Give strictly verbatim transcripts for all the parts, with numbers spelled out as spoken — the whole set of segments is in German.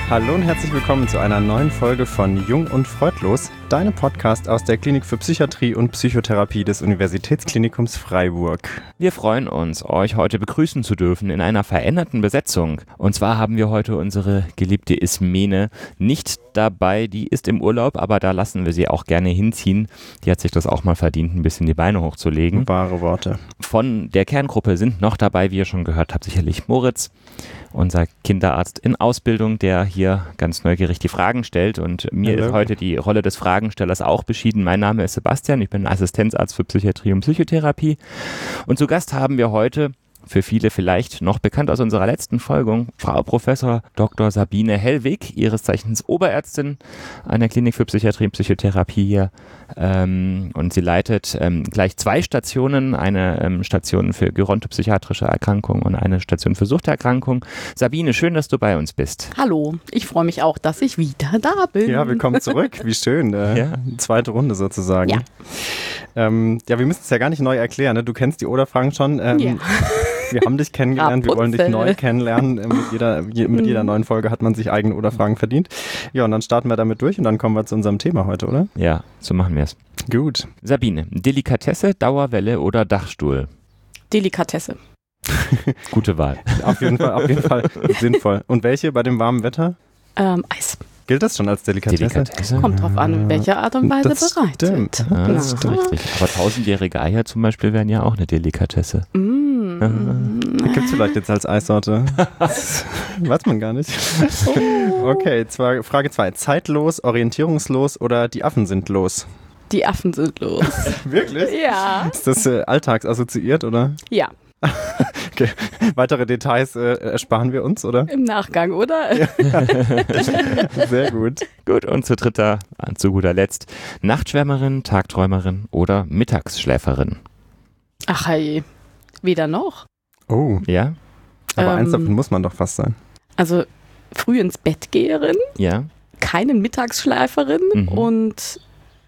Hallo und herzlich willkommen zu einer neuen Folge von Jung und Freudlos, deinem Podcast aus der Klinik für Psychiatrie und Psychotherapie des Universitätsklinikums Freiburg. Wir freuen uns, euch heute begrüßen zu dürfen in einer veränderten Besetzung. Und zwar haben wir heute unsere geliebte Ismene nicht dabei, die ist im Urlaub, aber da lassen wir sie auch gerne hinziehen. Die hat sich das auch mal verdient, ein bisschen die Beine hochzulegen. Wahre Worte. Von der Kerngruppe sind noch dabei, wie ihr schon gehört habt, sicherlich Moritz, unser Kinderarzt in Ausbildung, der hier ganz neugierig die Fragen stellt. Und mir Hallo. ist heute die Rolle des Fragenstellers auch beschieden. Mein Name ist Sebastian, ich bin Assistenzarzt für Psychiatrie und Psychotherapie. Und zu Gast haben wir heute, für viele vielleicht noch bekannt aus unserer letzten Folge, Frau Professor Doktor Sabine Hellwig, ihres Zeichens Oberärztin an der Klinik für Psychiatrie und Psychotherapie hier. Ähm, und sie leitet ähm, gleich zwei Stationen, eine ähm, Station für gerontopsychiatrische Erkrankungen und eine Station für Suchterkrankungen. Sabine, schön, dass du bei uns bist. Hallo, ich freue mich auch, dass ich wieder da bin. Ja, willkommen zurück. Wie schön. Äh, Ja. Zweite Runde sozusagen. Ja. Ähm, ja, wir müssen es ja gar nicht neu erklären. Ne? Du kennst die Oder-Fragen schon. Ähm, Ja. Wir haben dich kennengelernt, wir wollen dich Rapunzel. neu kennenlernen. Äh, Mit jeder, je, mit jeder neuen Folge hat man sich eigene Oder-Fragen verdient. Ja, und dann starten wir damit durch und dann kommen wir zu unserem Thema heute, oder? Ja, so machen wir es. Gut. Sabine, Delikatesse, Dauerwelle oder Dachstuhl? Delikatesse. Gute Wahl. Auf jeden Fall, auf jeden Fall sinnvoll. Und welche bei dem warmen Wetter? Ähm, Eis. Gilt das schon als Delikatesse? Delikatesse? Kommt drauf an, in welcher Art und Weise Das bereitet. stimmt. Ah, Das Ja. stimmt. Richtig. Aber tausendjährige Eier zum Beispiel wären ja auch eine Delikatesse. Mm. Gibt es vielleicht jetzt als Eissorte? Das weiß man gar nicht. Okay, zwar, Frage zwei. Zeitlos, orientierungslos oder die Affen sind los? Die Affen sind los. Wirklich? Ja. Ist das äh, alltagsassoziiert, oder? Ja, Okay. Weitere Details äh, ersparen wir uns, oder? im Nachgang, oder? Sehr gut. Gut, und zu dritter, äh, zu guter Letzt, Nachtschwärmerin, Tagträumerin oder Mittagsschläferin? Ach hey, weder noch. Oh, Ja? aber Ähm. eins davon muss man doch fast sein. Also früh ins Bett geherin, Ja? keine Mittagsschläferin Mhm. und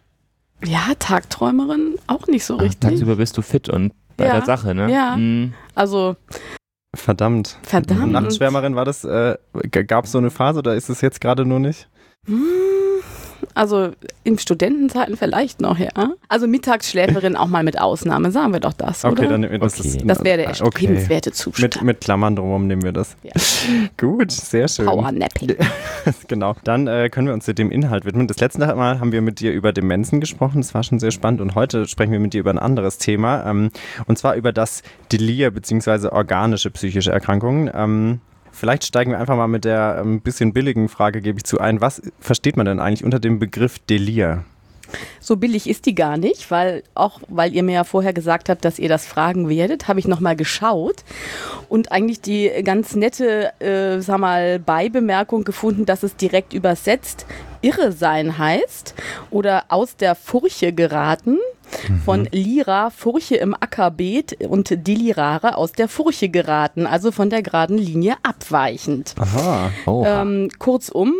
ja, Tagträumerin auch nicht so Ach, richtig. tagsüber bist du fit und bei Ja, der Sache, ne? ja. Mhm. Also Verdammt. verdammt. Nachtschwärmerin war das, äh, gab es so eine Phase oder ist es jetzt gerade nur nicht? Hm, Also in Studentenzeiten vielleicht noch, ja. Also Mittagsschläferin auch mal mit Ausnahme, sagen wir doch das, Okay, oder? dann nehmen wir das. Okay. ist- Das wäre der okay. erstrebenswerte Zustand. Mit, mit Klammern drumherum nehmen wir das. Ja. Gut, sehr schön. Powernapping. Genau. Dann äh, können wir uns dem Inhalt widmen. Das letzte Mal haben wir mit dir über Demenzen gesprochen. Das war schon sehr spannend. Und heute sprechen wir mit dir über ein anderes Thema. Ähm, und zwar über das Delir bzw. organische psychische Erkrankungen. Ähm, vielleicht steigen wir einfach mal mit der ein ähm, bisschen billigen Frage, gebe ich zu, ein. Was versteht man denn eigentlich unter dem Begriff Delir? So billig ist die gar nicht, weil auch, weil ihr mir ja vorher gesagt habt, dass ihr das fragen werdet, habe ich nochmal geschaut und eigentlich die ganz nette, äh, sag mal, Beibemerkung gefunden, dass es direkt übersetzt irre sein heißt oder aus der Furche geraten. Von Lira, Furche im Ackerbeet und Delirare aus der Furche geraten, also von der geraden Linie abweichend. Aha. Oha. Ähm, kurzum,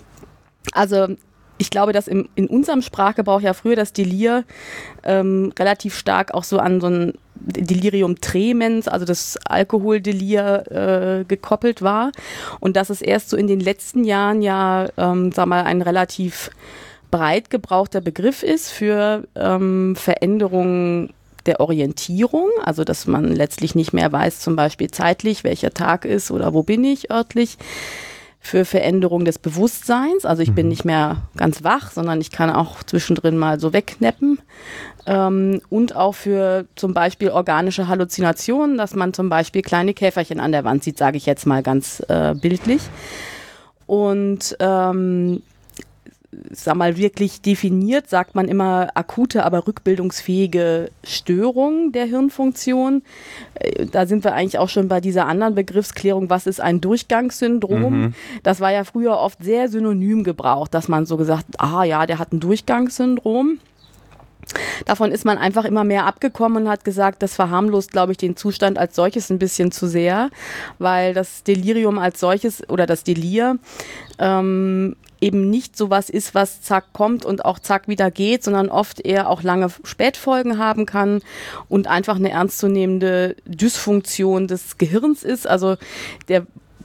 also ich glaube, dass im, in unserem Sprachgebrauch ja früher das Delir ähm, relativ stark auch so an so ein Delirium tremens, also das Alkoholdelir äh, gekoppelt war und dass es erst so in den letzten Jahren ja, ähm, sag mal, ein relativ breit gebrauchter Begriff ist für ähm, Veränderungen der Orientierung, also dass man letztlich nicht mehr weiß, zum Beispiel zeitlich, welcher Tag ist oder wo bin ich örtlich, für Veränderung des Bewusstseins, also ich bin nicht mehr ganz wach, sondern ich kann auch zwischendrin mal so wegknappen ähm, und auch für zum Beispiel organische Halluzinationen, dass man zum Beispiel kleine Käferchen an der Wand sieht, sage ich jetzt mal ganz äh, bildlich und ähm, sag mal, wirklich definiert, sagt man immer akute, aber rückbildungsfähige Störung der Hirnfunktion. Äh, Da sind wir eigentlich auch schon bei dieser anderen Begriffsklärung, was ist ein Durchgangssyndrom? Mhm. Das war ja früher oft sehr synonym gebraucht, dass man so gesagt, ah ja, der hat ein Durchgangssyndrom. Davon ist man einfach immer mehr abgekommen und hat gesagt, das verharmlost, glaube ich, den Zustand als solches ein bisschen zu sehr, weil das Delirium als solches oder das Delir ähm, eben nicht sowas ist, was zack kommt und auch zack wieder geht, sondern oft eher auch lange Spätfolgen haben kann und einfach eine ernstzunehmende Dysfunktion des Gehirns ist. Also der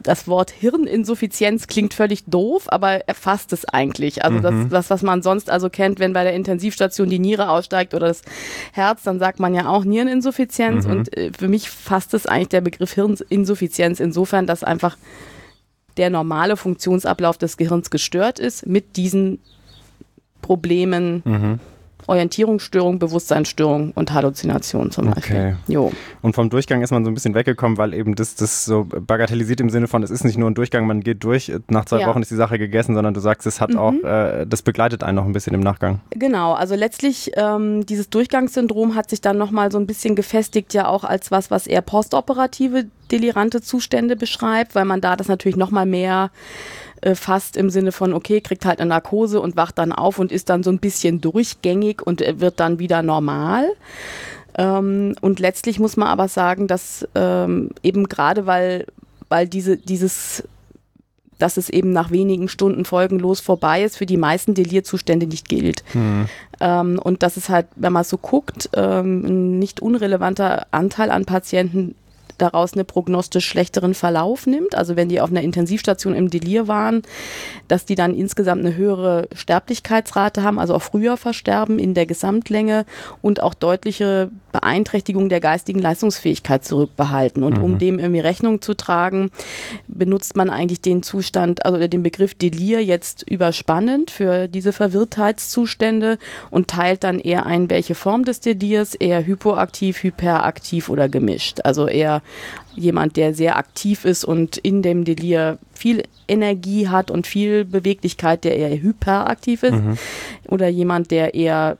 das Wort Hirninsuffizienz klingt völlig doof, aber er fasst es eigentlich. Also das, Mhm. das, was man sonst also kennt, wenn bei der Intensivstation die Niere aussteigt oder das Herz, dann sagt man ja auch Niereninsuffizienz. Mhm. Und äh, für mich fasst es eigentlich der Begriff Hirninsuffizienz insofern, dass einfach der normale Funktionsablauf des Gehirns gestört ist mit diesen Problemen, Mhm. Orientierungsstörung, Bewusstseinsstörung und Halluzination zum Beispiel. Okay. Jo. Und vom Durchgang ist man so ein bisschen weggekommen, weil eben das, das so bagatellisiert im Sinne von, es ist nicht nur ein Durchgang, man geht durch, nach zwei Ja. Wochen ist die Sache gegessen, sondern du sagst, es hat Mhm. auch, äh, das begleitet einen noch ein bisschen im Nachgang. Genau, also letztlich ähm, dieses Durchgangssyndrom hat sich dann nochmal so ein bisschen gefestigt, ja auch als was, was eher postoperative delirante Zustände beschreibt, weil man da das natürlich nochmal mehr äh, fasst im Sinne von, okay, kriegt halt eine Narkose und wacht dann auf und ist dann so ein bisschen durchgängig und äh, wird dann wieder normal. Ähm, und letztlich muss man aber sagen, dass ähm, eben gerade weil, weil diese, dieses dass es eben nach wenigen Stunden folgenlos vorbei ist, für die meisten Delirzustände nicht gilt. Mhm. Ähm, und das ist halt, wenn man so guckt, ähm, ein nicht unrelevanter Anteil an Patienten daraus einen prognostisch schlechteren Verlauf nimmt. Also wenn die auf einer Intensivstation im Delir waren, dass die dann insgesamt eine höhere Sterblichkeitsrate haben, also auch früher versterben in der Gesamtlänge und auch deutliche Beeinträchtigung der geistigen Leistungsfähigkeit zurückbehalten. Und mhm. um dem irgendwie Rechnung zu tragen, benutzt man eigentlich den Zustand, also den Begriff Delir jetzt überspannend für diese Verwirrtheitszustände und teilt dann eher ein, welche Form des Delirs, eher hypoaktiv, hyperaktiv oder gemischt. Also eher jemand, der sehr aktiv ist und in dem Delir viel Energie hat und viel Beweglichkeit, der eher hyperaktiv ist. Mhm. Oder jemand, der eher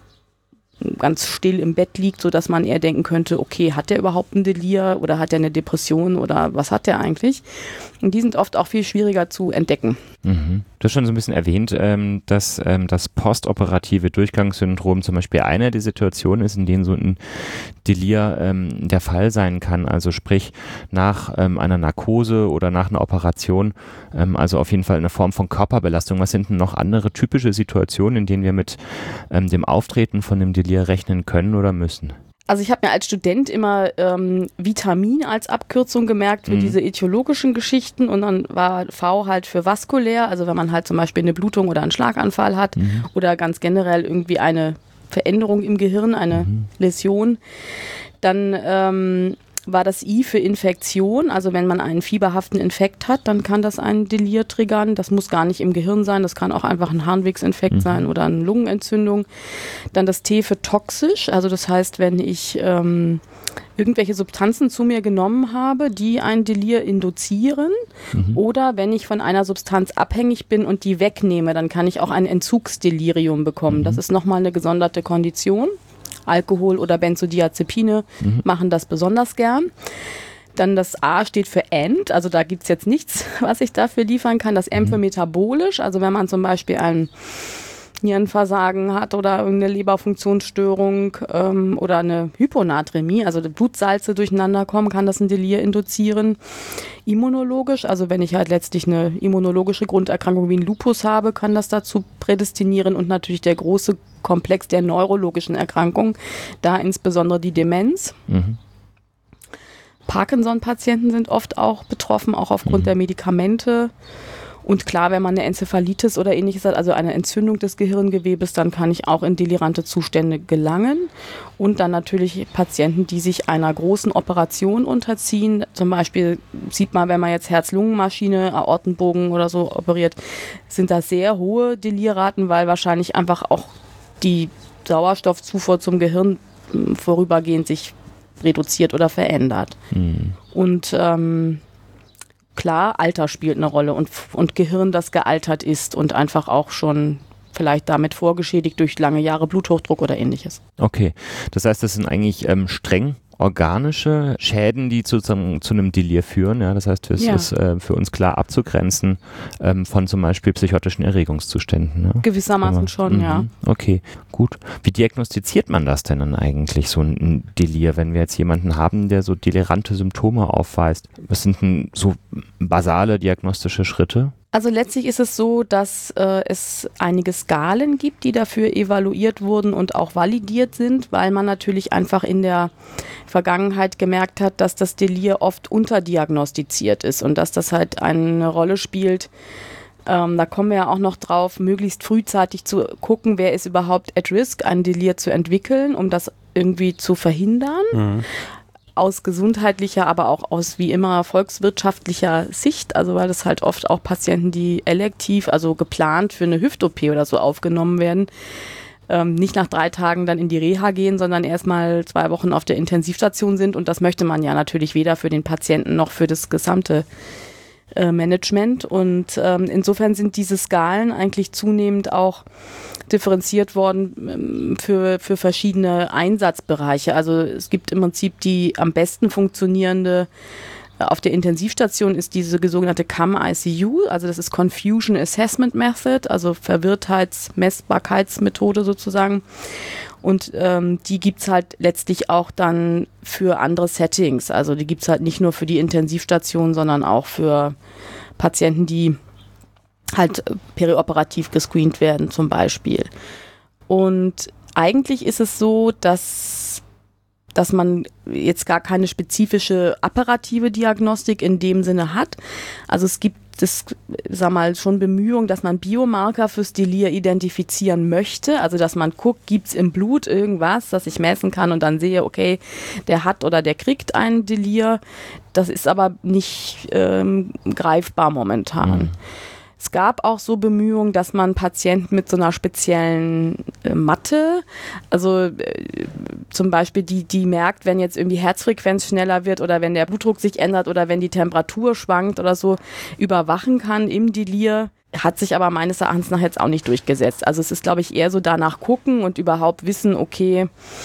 ganz still im Bett liegt, sodass man eher denken könnte, okay, hat der überhaupt ein Delir oder hat der eine Depression oder was hat der eigentlich? Und die sind oft auch viel schwieriger zu entdecken. Mhm. Du hast schon so ein bisschen erwähnt, ähm, dass ähm, das postoperative Durchgangssyndrom zum Beispiel eine der Situationen ist, in denen so ein Delir ähm, der Fall sein kann. Also sprich nach ähm, einer Narkose oder nach einer Operation, ähm, also auf jeden Fall eine Form von Körperbelastung. Was sind denn noch andere typische Situationen, in denen wir mit ähm, dem Auftreten von dem Delir rechnen können oder müssen? Also ich habe mir als Student immer ähm, Vitamin als Abkürzung gemerkt für mhm. diese etiologischen Geschichten und dann war V halt für vaskulär, also wenn man halt zum Beispiel eine Blutung oder einen Schlaganfall hat mhm. oder ganz generell irgendwie eine Veränderung im Gehirn, eine mhm. Läsion, dann ähm, war das I für Infektion, also wenn man einen fieberhaften Infekt hat, dann kann das einen Delir triggern. Das muss gar nicht im Gehirn sein, das kann auch einfach ein Harnwegsinfekt mhm. sein oder eine Lungenentzündung. Dann das T für toxisch, also das heißt, wenn ich ähm, irgendwelche Substanzen zu mir genommen habe, die ein Delir induzieren mhm. oder wenn ich von einer Substanz abhängig bin und die wegnehme, dann kann ich auch ein Entzugsdelirium bekommen. Mhm. Das ist nochmal eine gesonderte Kondition. Alkohol oder Benzodiazepine mhm. machen das besonders gern. Dann das A steht für End, also da gibt es jetzt nichts, was ich dafür liefern kann. Das M mhm. für metabolisch, also wenn man zum Beispiel ein Nierenversagen hat oder irgendeine Leberfunktionsstörung ähm, oder eine Hyponaträmie, also Blutsalze durcheinander kommen, kann das ein Delir induzieren. Immunologisch, also wenn ich halt letztlich eine immunologische Grunderkrankung wie ein Lupus habe, kann das dazu prädestinieren und natürlich der große Komplex der neurologischen Erkrankungen, da insbesondere die Demenz. Mhm. Parkinson-Patienten sind oft auch betroffen, auch aufgrund mhm. der Medikamente. Und klar, wenn man eine Enzephalitis oder ähnliches hat, also eine Entzündung des Gehirngewebes, dann kann ich auch in delirante Zustände gelangen. Und dann natürlich Patienten, die sich einer großen Operation unterziehen. Zum Beispiel sieht man, wenn man jetzt Herz-Lungen-Maschine, Aortenbogen oder so operiert, sind da sehr hohe Delirraten, weil wahrscheinlich einfach auch die Sauerstoffzufuhr zum Gehirn vorübergehend sich reduziert oder verändert. Mhm. Und ähm, klar, Alter spielt eine Rolle und, und Gehirn, das gealtert ist und einfach auch schon vielleicht damit vorgeschädigt durch lange Jahre Bluthochdruck oder ähnliches. Okay, das heißt, das sind eigentlich ähm, streng organische Schäden, die sozusagen zu einem Delir führen. Ja, das heißt, es ja. ist äh, für uns klar abzugrenzen ähm, von zum Beispiel psychotischen Erregungszuständen. Ne? Gewissermaßen Aber, schon, m- ja. Okay, gut. Wie diagnostiziert man das denn dann eigentlich, so ein Delir, wenn wir jetzt jemanden haben, der so delirante Symptome aufweist? Was sind denn so basale diagnostische Schritte? Also letztlich ist es so, dass äh, es einige Skalen gibt, die dafür evaluiert wurden und auch validiert sind, weil man natürlich einfach in der Vergangenheit gemerkt hat, dass das Delir oft unterdiagnostiziert ist und dass das halt eine Rolle spielt. Ähm, da kommen wir ja auch noch drauf, möglichst frühzeitig zu gucken, wer ist überhaupt at risk, ein Delir zu entwickeln, um das irgendwie zu verhindern. Mhm. Aus gesundheitlicher, aber auch aus wie immer volkswirtschaftlicher Sicht, also weil das halt oft auch Patienten, die elektiv, also geplant für eine Hüft-O P oder so aufgenommen werden, ähm, nicht nach drei Tagen dann in die Reha gehen, sondern erstmal zwei Wochen auf der Intensivstation sind und das möchte man ja natürlich weder für den Patienten noch für das gesamte äh, Management und ähm, insofern sind diese Skalen eigentlich zunehmend auch differenziert worden für, für verschiedene Einsatzbereiche. Also es gibt im Prinzip die am besten funktionierende auf der Intensivstation ist diese sogenannte C A M I C U, also das ist Confusion Assessment Method, also Verwirrtheitsmessbarkeitsmethode sozusagen. Und ähm, die gibt es halt letztlich auch dann für andere Settings. Also die gibt es halt nicht nur für die Intensivstation, sondern auch für Patienten, die halt perioperativ gescreent werden zum Beispiel. Und eigentlich ist es so, dass, dass man jetzt gar keine spezifische apparative Diagnostik in dem Sinne hat. Also es gibt das, sag mal, schon Bemühungen, dass man Biomarker fürs Delir identifizieren möchte. Also dass man guckt, gibt es im Blut irgendwas, das ich messen kann und dann sehe, okay, der hat oder der kriegt ein Delir. Das ist aber nicht ähm, greifbar momentan. Mhm. Es gab auch so Bemühungen, dass man Patienten mit so einer speziellen äh, Matte, also äh, zum Beispiel die, die merkt, wenn jetzt irgendwie Herzfrequenz schneller wird oder wenn der Blutdruck sich ändert oder wenn die Temperatur schwankt oder so, überwachen kann im Delir. Hat sich aber meines Erachtens nach jetzt auch nicht durchgesetzt. Also es ist, glaube ich, eher so danach gucken und überhaupt wissen, okay,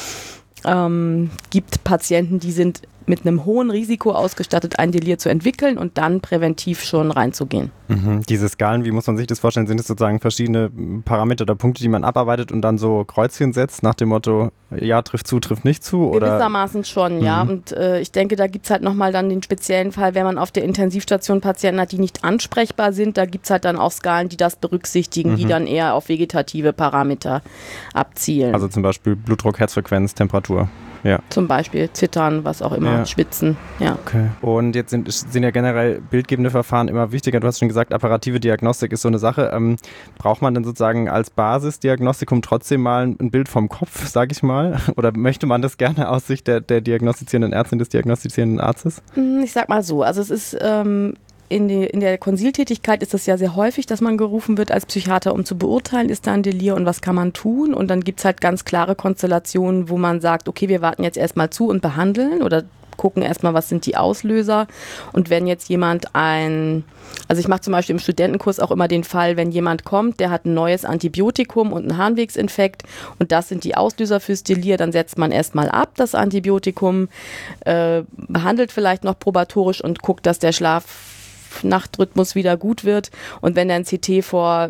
ähm, gibt Patienten, die sind mit einem hohen Risiko ausgestattet, ein Delir zu entwickeln und dann präventiv schon reinzugehen. Mhm. Diese Skalen, wie muss man sich das vorstellen? Sind es sozusagen verschiedene Parameter oder Punkte, die man abarbeitet und dann so Kreuzchen setzt nach dem Motto, ja, trifft zu, trifft nicht zu? Oder? Gewissermaßen schon, mhm. ja. Und äh, ich denke, da gibt es halt nochmal dann den speziellen Fall, wenn man auf der Intensivstation Patienten hat, die nicht ansprechbar sind, da gibt es halt dann auch Skalen, die das berücksichtigen, mhm. die dann eher auf vegetative Parameter abzielen. Also zum Beispiel Blutdruck, Herzfrequenz, Temperatur. Ja. Zum Beispiel Zittern, was auch immer, ja. Schwitzen. Ja. Okay. Und jetzt sind, sind ja generell bildgebende Verfahren immer wichtiger. Du hast schon gesagt, apparative Diagnostik ist so eine Sache. Ähm, braucht man denn sozusagen als Basisdiagnostikum trotzdem mal ein Bild vom Kopf, sage ich mal? Oder möchte man das gerne aus Sicht der, der diagnostizierenden Ärztin, des diagnostizierenden Arztes? Ich sag mal so, also es ist... Ähm In, die, in der Konsiltätigkeit ist es ja sehr häufig, dass man gerufen wird als Psychiater, um zu beurteilen, ist da ein Delir und was kann man tun. Und dann gibt es halt ganz klare Konstellationen, wo man sagt, okay, wir warten jetzt erstmal zu und behandeln oder gucken erstmal, was sind die Auslöser. Und wenn jetzt jemand ein, also ich mache zum Beispiel im Studentenkurs auch immer den Fall, wenn jemand kommt, der hat ein neues Antibiotikum und einen Harnwegsinfekt und das sind die Auslöser fürs Delir, dann setzt man erstmal ab das Antibiotikum, äh, behandelt vielleicht noch probatorisch und guckt, dass der Schlaf Nachtrhythmus wieder gut wird und wenn er ein C T vor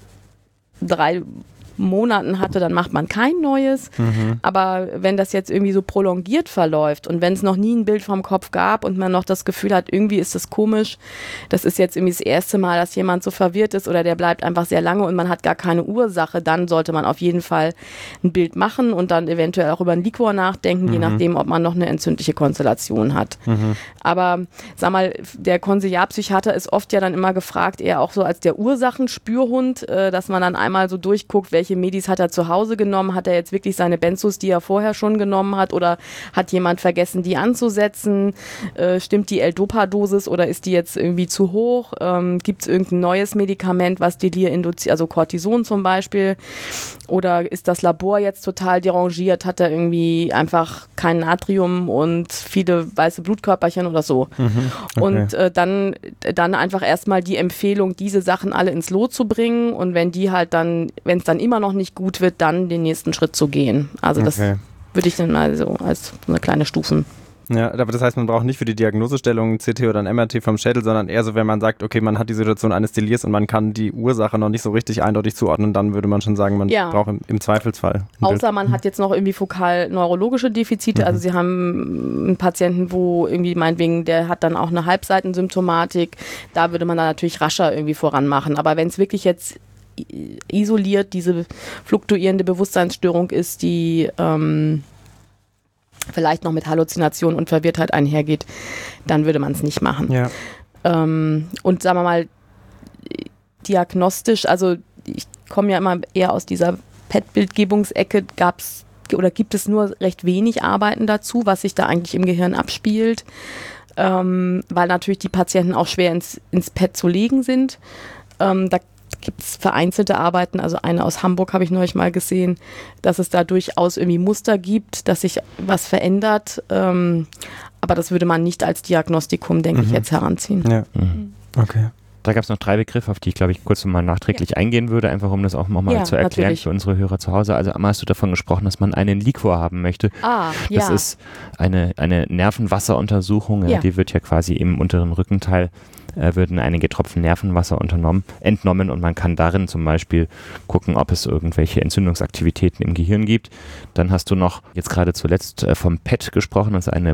drei Monaten hatte, dann macht man kein neues. Mhm. Aber wenn das jetzt irgendwie so prolongiert verläuft und wenn es noch nie ein Bild vom Kopf gab und man noch das Gefühl hat, irgendwie ist das komisch, das ist jetzt irgendwie das erste Mal, dass jemand so verwirrt ist oder der bleibt einfach sehr lange und man hat gar keine Ursache, dann sollte man auf jeden Fall ein Bild machen und dann eventuell auch über einen Liquor nachdenken, mhm. je nachdem, ob man noch eine entzündliche Konstellation hat. Mhm. Aber sag mal, der Konsiliarpsychiater ist oft ja dann immer gefragt, eher auch so als der Ursachenspürhund, äh, dass man dann einmal so durchguckt, welche Welche Medis hat er zu Hause genommen? Hat er jetzt wirklich seine Benzos, die er vorher schon genommen hat? Oder hat jemand vergessen, die anzusetzen? Äh, stimmt die L-Dopa-Dosis oder ist die jetzt irgendwie zu hoch? Ähm, gibt es irgendein neues Medikament, was Delir induziert, also Cortison zum Beispiel? Oder ist das Labor jetzt total derangiert? Hat er irgendwie einfach kein Natrium und viele weiße Blutkörperchen oder so? Mhm, okay. Und äh, dann, dann einfach erstmal die Empfehlung, diese Sachen alle ins Lot zu bringen und wenn die halt dann, wenn es dann immer noch nicht gut wird, dann den nächsten Schritt zu gehen. Also das okay. würde ich dann mal so als so eine kleine Stufen Ja, aber das heißt, man braucht nicht für die Diagnosestellung ein C T oder ein M R T vom Schädel, sondern eher so, wenn man sagt, okay, man hat die Situation eines Delirs und man kann die Ursache noch nicht so richtig eindeutig zuordnen, dann würde man schon sagen, man ja. braucht im, im Zweifelsfall ein Außer Bild. Man hat jetzt noch irgendwie fokal-neurologische Defizite, mhm. also sie haben einen Patienten, wo irgendwie meinetwegen, der hat dann auch eine Halbseitensymptomatik, da würde man dann natürlich rascher irgendwie voran machen, aber wenn es wirklich jetzt isoliert diese fluktuierende Bewusstseinsstörung ist, die ähm, vielleicht noch mit Halluzination und Verwirrtheit einhergeht, dann würde man es nicht machen. Ja. Ähm, und sagen wir mal, diagnostisch, also ich komme ja immer eher aus dieser P E T-Bildgebungsecke, gab es oder gibt es nur recht wenig Arbeiten dazu, was sich da eigentlich im Gehirn abspielt, ähm, weil natürlich die Patienten auch schwer ins, ins P E T zu legen sind. Ähm, da gibt es vereinzelte Arbeiten, also eine aus Hamburg habe ich neulich mal gesehen, dass es da durchaus irgendwie Muster gibt, dass sich was verändert, ähm, aber das würde man nicht als Diagnostikum, denke mhm. ich, jetzt heranziehen. Ja, mhm. okay. Da gab es noch drei Begriffe, auf die ich, glaube ich, kurz mal nachträglich ja. eingehen würde, einfach um das auch nochmal ja, zu erklären natürlich. Für unsere Hörer zu Hause. Also einmal hast du davon gesprochen, dass man einen Liquor haben möchte. Ah, das ja. ist eine, eine Nervenwasseruntersuchung, ja. Ja, die wird ja quasi im unteren Rückenteil äh, würden einige Tropfen Nervenwasser unternommen, entnommen und man kann darin zum Beispiel gucken, ob es irgendwelche Entzündungsaktivitäten im Gehirn gibt. Dann hast du noch jetzt gerade zuletzt äh, vom P E T gesprochen, das ist eine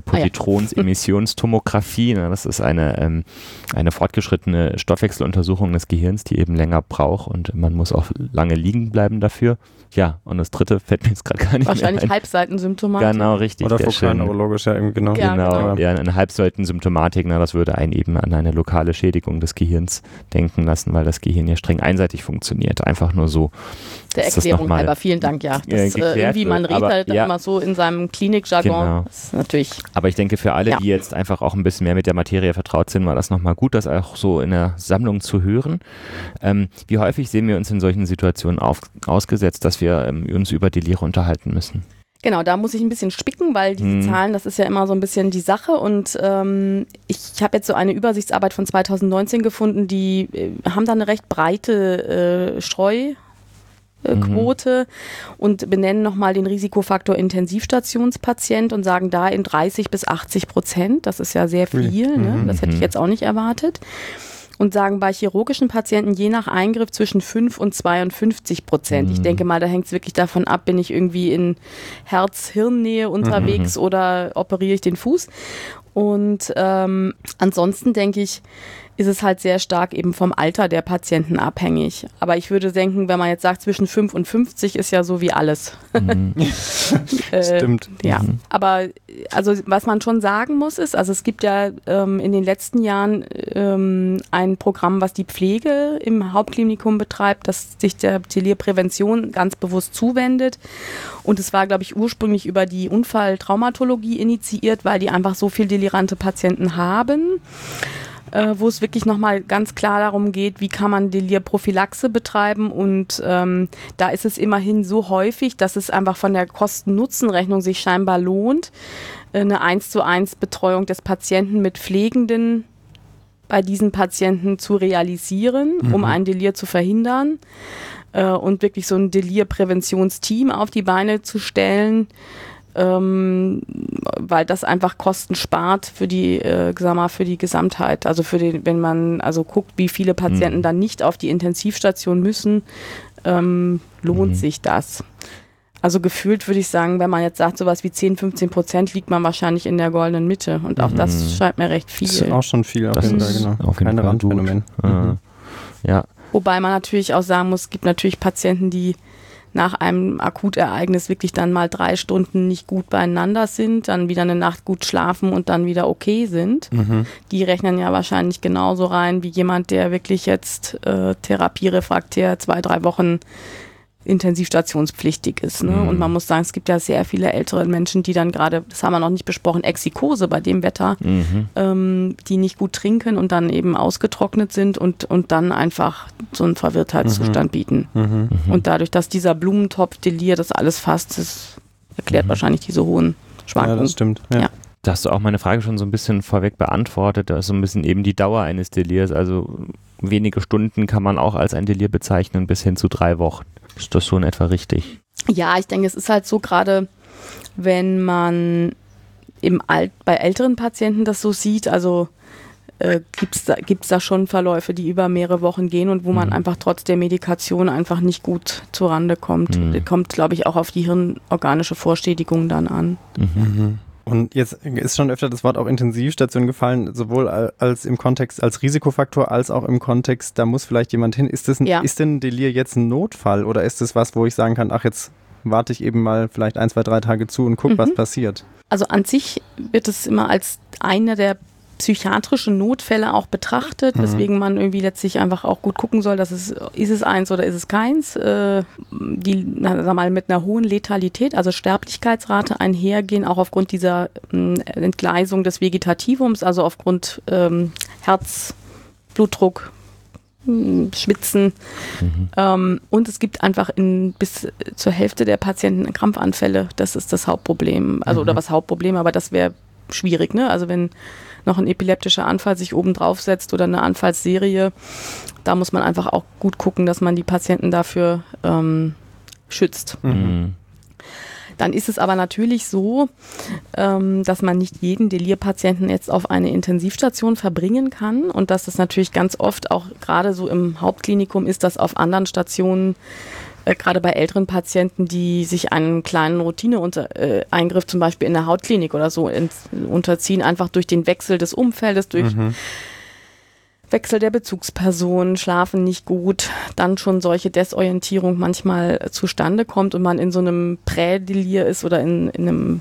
Positronemissionstomographie. Ah, ja. Das ist eine, ähm, eine fortgeschrittene Stoffwechseluntersuchung des Gehirns, die eben länger braucht und man muss auch lange liegen bleiben dafür. Ja, und das dritte fällt mir jetzt gerade gar nicht Wahrscheinlich mehr ein. Halbseitensymptomatik. Genau, richtig. Oder fokal-neurologisch, ja, genau. Ja, genau, genau. Ja, eine Halbseitensymptomatik, na, das würde einen eben an eine lokale Schädigung des Gehirns denken lassen, weil das Gehirn ja streng einseitig funktioniert. Einfach nur so. Der Erklärung halber, vielen Dank, ja. Das, äh, irgendwie, man redet halt ja. immer so in seinem Klinikjargon. Genau. Das ist natürlich. Aber ich denke, für alle, ja. die jetzt einfach auch ein bisschen mehr mit der Materie vertraut sind, war das nochmal gut, das auch so in der Sammlung zu hören. Ähm, wie häufig sehen wir uns in solchen Situationen auf, ausgesetzt, dass wir ähm, uns über Delire unterhalten müssen? Genau, da muss ich ein bisschen spicken, weil diese hm. Zahlen, das ist ja immer so ein bisschen die Sache und ähm, ich habe jetzt so eine Übersichtsarbeit von zweitausendneunzehn gefunden, die äh, haben da eine recht breite äh, Streu Quote mhm. und benennen nochmal den Risikofaktor Intensivstationspatient und sagen da in dreißig bis achtzig Prozent, das ist ja sehr viel, mhm. ne? Das hätte ich jetzt auch nicht erwartet. Und sagen bei chirurgischen Patienten je nach Eingriff zwischen fünf und zweiundfünfzig Prozent. Mhm. Ich denke mal, da hängt es wirklich davon ab, bin ich irgendwie in Herz-Hirn-Nähe unterwegs mhm. oder operiere ich den Fuß. Und ähm, ansonsten denke ich, ist es halt sehr stark eben vom Alter der Patienten abhängig. Aber ich würde denken, wenn man jetzt sagt, zwischen fünf und fünfzig ist ja so wie alles. Mhm. äh, Stimmt. Ja, mhm. aber also was man schon sagen muss ist, also es gibt ja ähm, in den letzten Jahren ähm, ein Programm, was die Pflege im Hauptklinikum betreibt, das sich der Delirprävention ganz bewusst zuwendet. Und es war, glaube ich, ursprünglich über die Unfalltraumatologie initiiert, weil die einfach so viel delirante Patienten haben. Äh, wo es wirklich nochmal ganz klar darum geht, wie kann man Delirprophylaxe betreiben und ähm, da ist es immerhin so häufig, dass es einfach von der Kosten-Nutzen-Rechnung sich scheinbar lohnt, eine eins zu eins Betreuung des Patienten mit Pflegenden bei diesen Patienten zu realisieren, mhm. um ein Delir zu verhindern äh, und wirklich so ein Delirpräventionsteam auf die Beine zu stellen, Ähm, weil das einfach Kosten spart für die, äh, sag mal, für die Gesamtheit. Also für den, wenn man also guckt, wie viele Patienten mhm. dann nicht auf die Intensivstation müssen, ähm, lohnt mhm. sich das. Also gefühlt würde ich sagen, wenn man jetzt sagt, sowas wie zehn, fünfzehn Prozent liegt man wahrscheinlich in der goldenen Mitte. Und auch mhm. das scheint mir recht viel. Das ist auch schon viel. Auf das jeden Fall, ist genau. Auf jeden Keine Fall Randphänomen. Mhm. Ja. Wobei man natürlich auch sagen muss, es gibt natürlich Patienten, die nach einem Akutereignis wirklich dann mal drei Stunden nicht gut beieinander sind, dann wieder eine Nacht gut schlafen und dann wieder okay sind. Mhm. Die rechnen ja wahrscheinlich genauso rein wie jemand, der wirklich jetzt äh, therapierefraktär zwei, drei Wochen intensivstationspflichtig ist. Ne? Mhm. Und man muss sagen, es gibt ja sehr viele ältere Menschen, die dann gerade, das haben wir noch nicht besprochen, Exikose bei dem Wetter, mhm. ähm, die nicht gut trinken und dann eben ausgetrocknet sind und, und dann einfach so einen Verwirrtheitszustand mhm. bieten. Mhm. Und dadurch, dass dieser Blumentopf-Delir das alles fasst, das erklärt mhm. wahrscheinlich diese hohen Schwankungen. Ja, das stimmt. Ja. Ja. Da hast du auch meine Frage schon so ein bisschen vorweg beantwortet. Da ist so ein bisschen eben die Dauer eines Delirs. Also wenige Stunden kann man auch als ein Delir bezeichnen, bis hin zu drei Wochen. Ist das so in etwa richtig? Ja, ich denke, es ist halt so, gerade wenn man im Alt, bei älteren Patienten das so sieht, also äh, gibt es da, gibt's da schon Verläufe, die über mehrere Wochen gehen und wo man Mhm. einfach trotz der Medikation einfach nicht gut zurande kommt. Mhm. Kommt, glaube ich, auch auf die hirnorganische Vorschädigung dann an. Mhm. Und jetzt ist schon öfter das Wort auch Intensivstation gefallen, sowohl als im Kontext als Risikofaktor, als auch im Kontext, da muss vielleicht jemand hin. Ist, das ein, Ja. ist denn Delir jetzt ein Notfall oder ist das was, wo ich sagen kann, ach, jetzt warte ich eben mal vielleicht ein, zwei, drei Tage zu und gucke, Mhm. was passiert? Also an sich wird es immer als einer der psychiatrischen Notfälle auch betrachtet, Mhm. weswegen man irgendwie letztlich einfach auch gut gucken soll, dass es, ist es eins oder ist es keins, äh, die, na, sag mal, mit einer hohen Letalität, also Sterblichkeitsrate einhergehen, auch aufgrund dieser ähm, Entgleisung des Vegetativums, also aufgrund ähm, Herz, Blutdruck, mh, Schwitzen. Mhm. Ähm, und es gibt einfach in, bis zur Hälfte der Patienten Krampfanfälle. Das ist das Hauptproblem. Also, Mhm. oder was Hauptproblem, aber das wäre schwierig, ne? Also, wenn noch ein epileptischer Anfall sich oben drauf setzt oder eine Anfallsserie, da muss man einfach auch gut gucken, dass man die Patienten dafür ähm, schützt. Mhm. Dann ist es aber natürlich so, ähm, dass man nicht jeden Delirpatienten jetzt auf eine Intensivstation verbringen kann und dass das natürlich ganz oft auch gerade so im Hauptklinikum ist, dass auf anderen Stationen, äh, gerade bei älteren Patienten, die sich einen kleinen Routineeingriff zum Beispiel in der Hautklinik oder so ent- unterziehen, einfach durch den Wechsel des Umfeldes, durch Mhm. Wechsel der Bezugsperson, schlafen nicht gut, dann schon solche Desorientierung manchmal äh, zustande kommt und man in so einem Prädelir ist oder in, in einem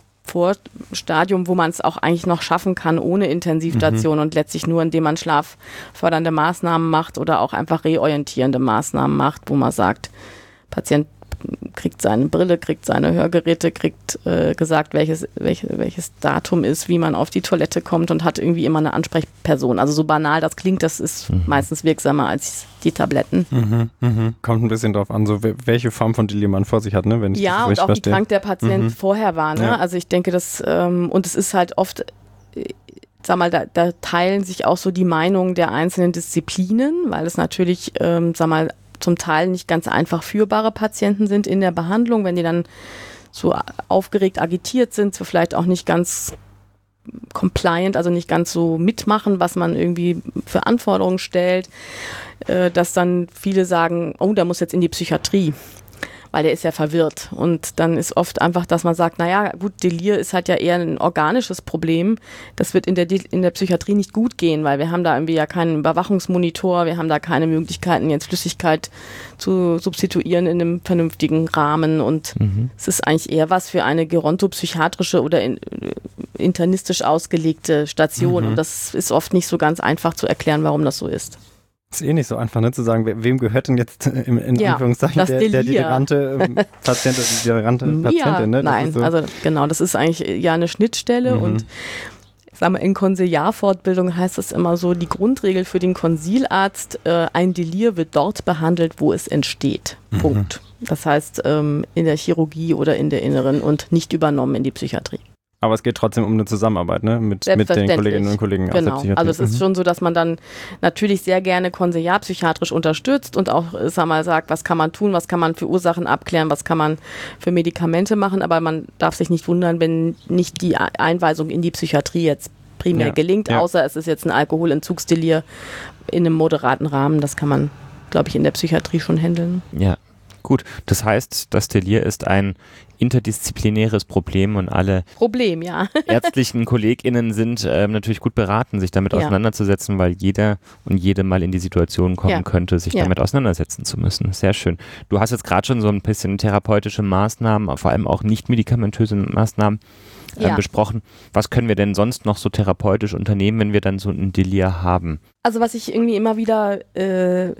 Vorstadium, wo man es auch eigentlich noch schaffen kann ohne Intensivstation und letztlich nur, indem man schlaffördernde Maßnahmen macht oder auch einfach reorientierende Maßnahmen macht, wo man sagt, Patient kriegt seine Brille, kriegt seine Hörgeräte, kriegt äh, gesagt, welches, welche, welches Datum ist, wie man auf die Toilette kommt und hat irgendwie immer eine Ansprechperson. Also so banal das klingt, das ist Mhm. meistens wirksamer als die Tabletten. Mhm. Mhm. Kommt ein bisschen drauf an, so wel- welche Form von Delir man vor sich hat, ne? Wenn ich Ja, das und richtig auch wie verstehe. krank der Patient Mhm. vorher war. Ne? Ja. Also ich denke, das, ähm, und es ist halt oft, äh, sag mal, da, da teilen sich auch so die Meinungen der einzelnen Disziplinen, weil es natürlich, ähm, sag mal, zum Teil nicht ganz einfach führbare Patienten sind in der Behandlung, wenn die dann so aufgeregt agitiert sind, so vielleicht auch nicht ganz compliant, also nicht ganz so mitmachen, was man irgendwie für Anforderungen stellt, äh, dass dann viele sagen, oh, der muss jetzt in die Psychiatrie, weil der ist ja verwirrt. Und dann ist oft einfach, dass man sagt, naja, gut, Delir ist halt ja eher ein organisches Problem. Das wird in der, De- in der Psychiatrie nicht gut gehen, weil wir haben da irgendwie ja keinen Überwachungsmonitor, wir haben da keine Möglichkeiten, jetzt Flüssigkeit zu substituieren in einem vernünftigen Rahmen. Und Mhm. es ist eigentlich eher was für eine gerontopsychiatrische oder in, internistisch ausgelegte Station. Mhm. Und das ist oft nicht so ganz einfach zu erklären, warum das so ist. Ist eh nicht so einfach, ne, zu sagen, we- wem gehört denn jetzt äh, in, in Ja, Anführungszeichen das der, der Delir. delirante ähm, Patient oder die delirante Ja, Patientin, ne? Das nein, ist so. also genau, das ist eigentlich ja eine Schnittstelle Mhm. und ich sag mal, in Konsiliarfortbildung heißt das immer so, die Grundregel für den Konsilarzt, äh, ein Delir wird dort behandelt, wo es entsteht. Mhm. Punkt. Das heißt, ähm, in der Chirurgie oder in der Inneren und nicht übernommen in die Psychiatrie. Aber es geht trotzdem um eine Zusammenarbeit, ne? Mit, mit den Selbstverständlich. Kolleginnen und Kollegen aus der Genau, Psychiatrie. also es ist Mhm. schon so, dass man dann natürlich sehr gerne konsiliarpsychiatrisch unterstützt und auch, äh, sag mal, sagt, was kann man tun, was kann man für Ursachen abklären, was kann man für Medikamente machen, aber man darf sich nicht wundern, wenn nicht die E- Einweisung in die Psychiatrie jetzt primär Ja, gelingt, ja. außer es ist jetzt ein Alkoholentzugsdelir in einem moderaten Rahmen, das kann man, glaube ich, in der Psychiatrie schon handeln. Ja, gut. Das heißt, das Delir ist ein interdisziplinäres Problem und alle Problem, ja. ärztlichen KollegInnen sind ähm, natürlich gut beraten, sich damit Ja. auseinanderzusetzen, weil jeder und jede mal in die Situation kommen Ja. könnte, sich Ja. damit auseinandersetzen zu müssen. Sehr schön. Du hast jetzt gerade schon so ein bisschen therapeutische Maßnahmen, vor allem auch nicht medikamentöse Maßnahmen äh, Ja. besprochen. Was können wir denn sonst noch so therapeutisch unternehmen, wenn wir dann so ein Delir haben? Also was ich irgendwie immer wieder äh,